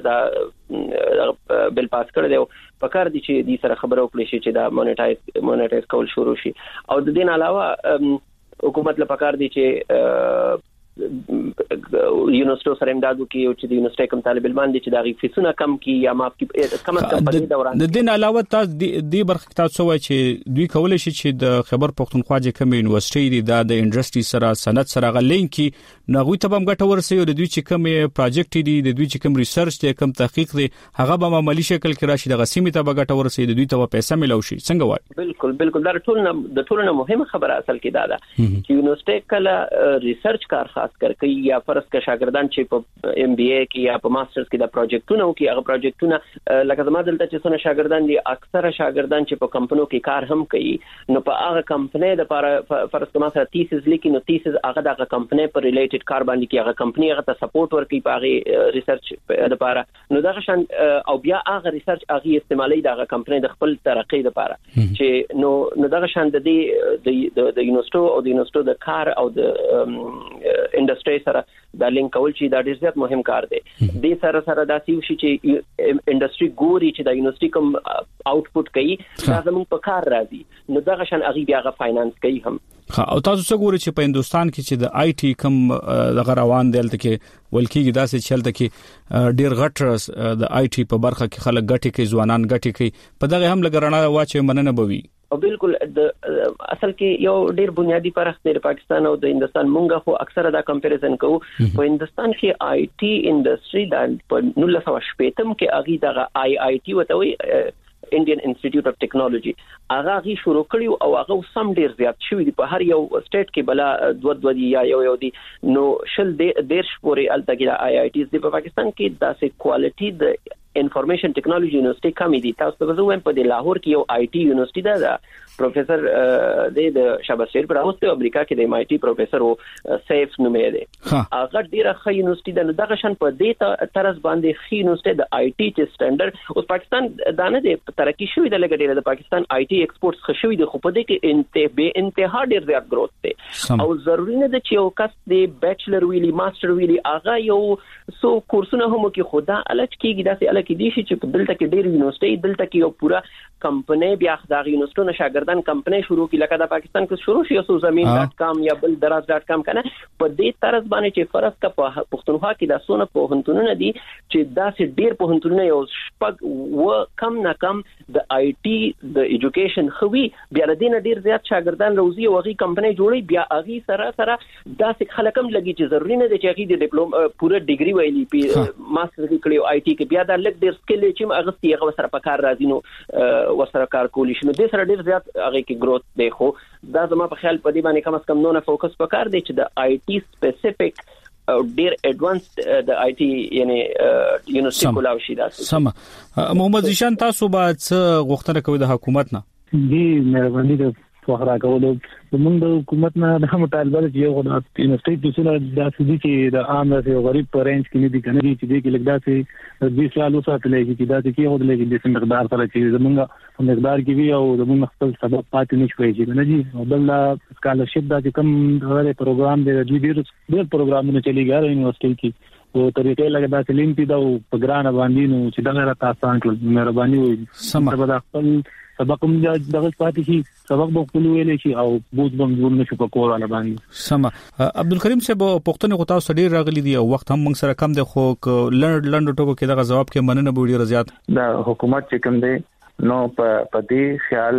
دا بل پاس کړی دی په کار دي چې د سره خبرو کړی شي چې دا مونیټایز مونیټایز کول شروع شي او د دین علاوه حکومت له پکار دي چې یونیورسيټو سره امدادو کې او چې د یونیورسيټي کوم طالب علمان دي چې دا غي فیسونه کم کی یا معاف کی کم از کم په دې دوران د دین علاوه تاسو د برخه تاسو وایي چې دوی کولای شي چې د خبر پښتونخوا چې کوم یونیورسيټي دي د انډستری سره صنعت سره غلین کی نغوی ته هم ګټه ورسوي او د دوی چې کوم پروجیکټ دي د دوی چې کوم ریسرچ دي کوم تحقیق دي هغه به عملی شکل کې راشي د غسیمه ته به ګټه ورسوي د دوی ته پیسې ملو شي څنګه وایي بالکل بالکل دا ټول نه د ټول نه مهمه خبره اصل کې دا ده چې یونیورسيټي کله ریسرچ کار خاص کر کوي یا فرض کا شاګردان چې په ایم بي اي کې یا په ماسترز کې د پروجیکټونو کې هغه پروجیکټونه لکه زما دلته چې څونه شاګردان دي اکثره شاګردان چې په کمپنیو کې کار هم کوي نو په هغه کمپنۍ د لپاره فرض کما سره تیسز لیکي نو تیسز هغه د کمپنۍ پر ریلیټډ کار باندې کې هغه کمپنۍ هغه ته سپورټ ورکوي په هغه ریسرچ لپاره نو دا شان او بیا هغه ریسرچ هغه استعمالي د کمپنۍ د خپل ترقۍ لپاره چې نو نو دا شان د دې د د یونیورسيټو او د یونیورسيټو د کار او د انډستری سره دا لینک کول چې دا ډیر زیات مهم کار دی د سره سره دا سی شي چې انډستری ګوري چې د یونیورسيټي کوم آوټپوټ کوي دا زموږ په کار راځي نو دا غشن اغي بیا غ فاینانس کوي هم او تاسو څنګه ګورئ چې په هندستان کې چې د آی ټي کوم د غروان دلته کې ولکېږي داسې چلته کې ډیر غټ د آی ټي په برخه کې خلک غټي کوي ځوانان غټي کوي په دغه هم لګرانه واچي مننه بوي او بالکل د اصل کې یو ډیر بنیادی فرق دی پاکستان او د هندستان. مونږه خو اکثره دا کمپیریزن کوو. په هندستان کې آی ټي انډستری د په نولس سوه شپږم کې اغي دغه آی آی ټي وتوي انډین انسټیټیوټ اف ټیکنالوژي هغه غي شروع کړیو او هغه سم ډیر زیات شوی دی په هر یو سټیټ کې بلا دوه دوه دی یا یو یو دی نو شل ډیر شپوري التګه آی آی ټیز دی په پاکستان کې داسې کوالټي د انفارمیشن ټیکنالوژي یونیورسيټي کمی دي. تاسو ته وزوم په د لاهور کې یو آی ټي یونیورسيټي ده پروفیسور د د شاباس شریف پر اوسه امریکا کې د ایم آی ټي پروفیسور او سیف نومې ده. هغه ډیره ښه یونیورسيټي ده. دغه شان په دې طرز باندې ښه یونیورسيټي د آی ټي چې سټانډرډ او پاکستان دانه د ترقی شوی د لګ ډیره د پاکستان آی ټي ایکسپورټس خښوي د خو په دې کې انته به انتها ډیر زیات گروث ده او ضروري نه ده چې یو کس د بیچلر ویلي ماستر ویلي هغه یو سو کورسونه هم کې خدا الټ کېږي داسې الکه دي چې دلته کې ډیر یونیورسيټي دلته کې یو پورا کمپنی بیا خدای یونیورسيټو شاګردان کمپنی شروع کی لکه د پاکستان کې شروع شي سو زمين ډاٹ کام یا بل دراز ډاٹ کام کنه په دې طرز باندې چې فرض کا پښتونخوا کې د سونه په هنتونونه دي چې داسې ډیر په هنتونونه یو شپږ و کم نه کم د آی ټي د ایجوکیشن خوي بیا د دین ډیر زیات شاګردان روزي او غي کمپنی جوړي بیا اغي سره سره داسې خلکم لګي چې ضروري نه دي چې اغي د ډیپلوم پوره ډیګري ویلي پی ماستر کړي آی ټي کې بیا د لګ ډیر سکل چې اغستی هغه سره په کار راځي نو وسره کار کولی شي نو د سره ډیر زیات هغه کې گروث دی. خو دا زما په خیال په دې باندې کم از کم نو نه فوکس وکړ دی چې د آی ټي سپیسیفیک او ډیر ایڈوانسډ د آی ټي یعنی یونیورسيټي کولاو شي. دا سم محمد ذیشان تاسو باید څه غوښتنه کوي د حکومت نه؟ دی مهرباني د فخر کولو موږ د حکومت نه د مطالبه چې یو د یونیورسيټي څخه د سودي چې د عام د غریب په رینج کې نه دي کنه چې دې کې لګدا چې د سالو ساتلې چې دا چې یو د لګي د مقدار سره چې زمونږ په مقدار کې وی او زمونږ خپل سبب پاتې نشوي چې نه دي بل سکالرشپ دا چې کوم غره پروګرام دی د ډیر ډیر پروګرامونه چلیږي یونیورسيټي کې او طریقې لګدا چې لینک دی او پروګرام باندې نو چې دا راته آسان کړل. مهرباني وي سم به خپل سبق هم دغه پاتې شي سبق به خپل ویلې شي او بوج بم جوړ نشو په کور ولا باندې. سم عبدالکریم صاحب پښتون غوتاو سړي راغلي دي او وخت هم موږ سره کم دی خو لند لند ټکو کې دغه جواب کې مننه به ډیر زیات د حکومت چې کوم دی نو په دې خیال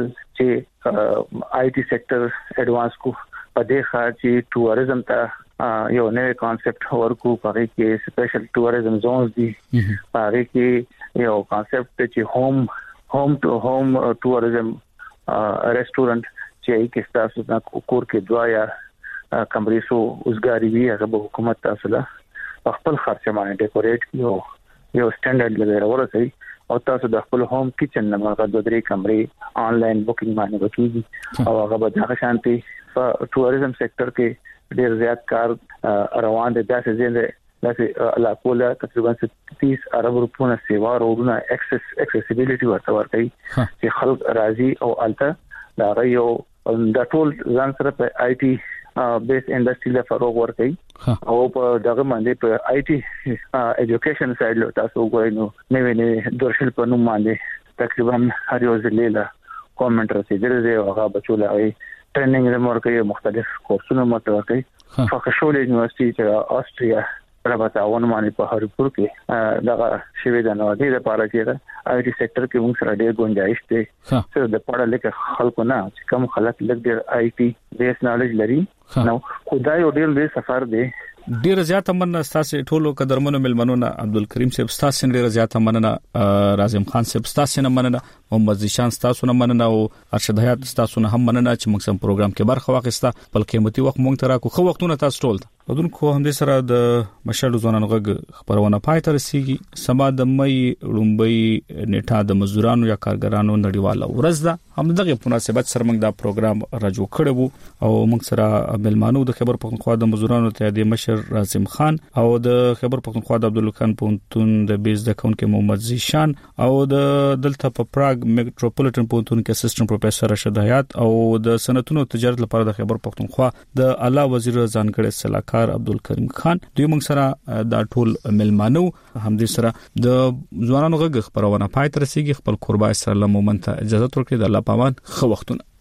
چې آی ټي سېکټر ایڈوانس کو په دې خاطر چې ټوریزم ته یو نوې کانسپټ ورکو پاره کې سپیشل ټوریزم زونز دي پاره کې یو کانسپټ چې ہوم ہوم ټو ہوم ټوریزم ریسټورانټ چې کې تاسو د کور کې دوا یا کمرې سو اوسګاری وی هغه به حکومت تاسو له خپل خرچه باندې ډیکوریټ کیو یو سټانډرډ لګره ورسې او تاسو د خپل ہوم کچن نه مرګ د درې کمرې آنلاین بوکینګ باندې وکړي او هغه به د شانتي په ټوریزم سېکټر کې ډیر زیات کار روان دي. داسې ځینې داسې علاقو له تقریبا تیس ارب روپونه سیوا روډونه اکسس اکسسیبিলিټي ورته ورکړي چې خلک راضي او الته دا یو د ټول ځان سره په آی ټي بیس انډستری له فروغ ورکړي او په دغه باندې په آی ټي ایجوکیشن سایډ له تاسو وګورئ نو نوې نوې درشل په نوم باندې تقریبا هر یو ځلې له کومنټ رسیدل دی او هغه بچول هغه ټریننګ زموږ کې مختلف کورسونه مته ورکړي. فکشول یونیورسيټي چې استریا رابطه ونه مانی په هرپور کې دغه شوی د نو دي لپاره چې آی ټي سېکټر کې موږ سره ډېر گنجائش دی چې د پړه لیکه خلکو نه چې کوم خلک لګ ډېر آی ټي بیس نالج لري نو خدای یو ډېر لوی سفر دی. ډیر زیات مننه تاسو ټولو قدرمنو ملمنونه عبدالکریم صاحب تاسو ډیر زیات مننه رازم خان صاحب تاسو نه مننه محمد ذیشان تاسو نه مننه او ارشد حیات تاسو نه هم مننه چې موږ سم پروګرام کې برخه واخیسته بل قیمتي وخت موږ ترا کو خو وختونه تاسو ټول ودونکو هم دې سره د مشالو ځوانانو غږ خبرونه پای ته رسیږي. سما د مې لومبي نیټه د مزدورانو یا کارګرانو نړیواله ورځ ده هم دغه په مناسبت سره موږ دا پروګرام راجو کړو او موږ سره ملمانو د خبر پښتونخوا د مزدورانو ته د مشر رازم خان او د خبر پښتونخوا د عبدالخان پونتون د بیس د کونکو محمد ذیشان او د دلته په پراګ میټروپولیټن پونتون کې اسسټنټ پروفیسور ارشد حیات او د صنعتونو تجارت لپاره د خبر پښتونخوا د اعلی وزیر ځانګړي صلاحکار عبدالکریم خان دوی موږ سره دا ټول ملمانو هم دې سره د ځوانانو غږ خبرونه پای تر رسیدي. خپل قربای سره لمومنت اجازه ورکړي د الله پامان خو وختونه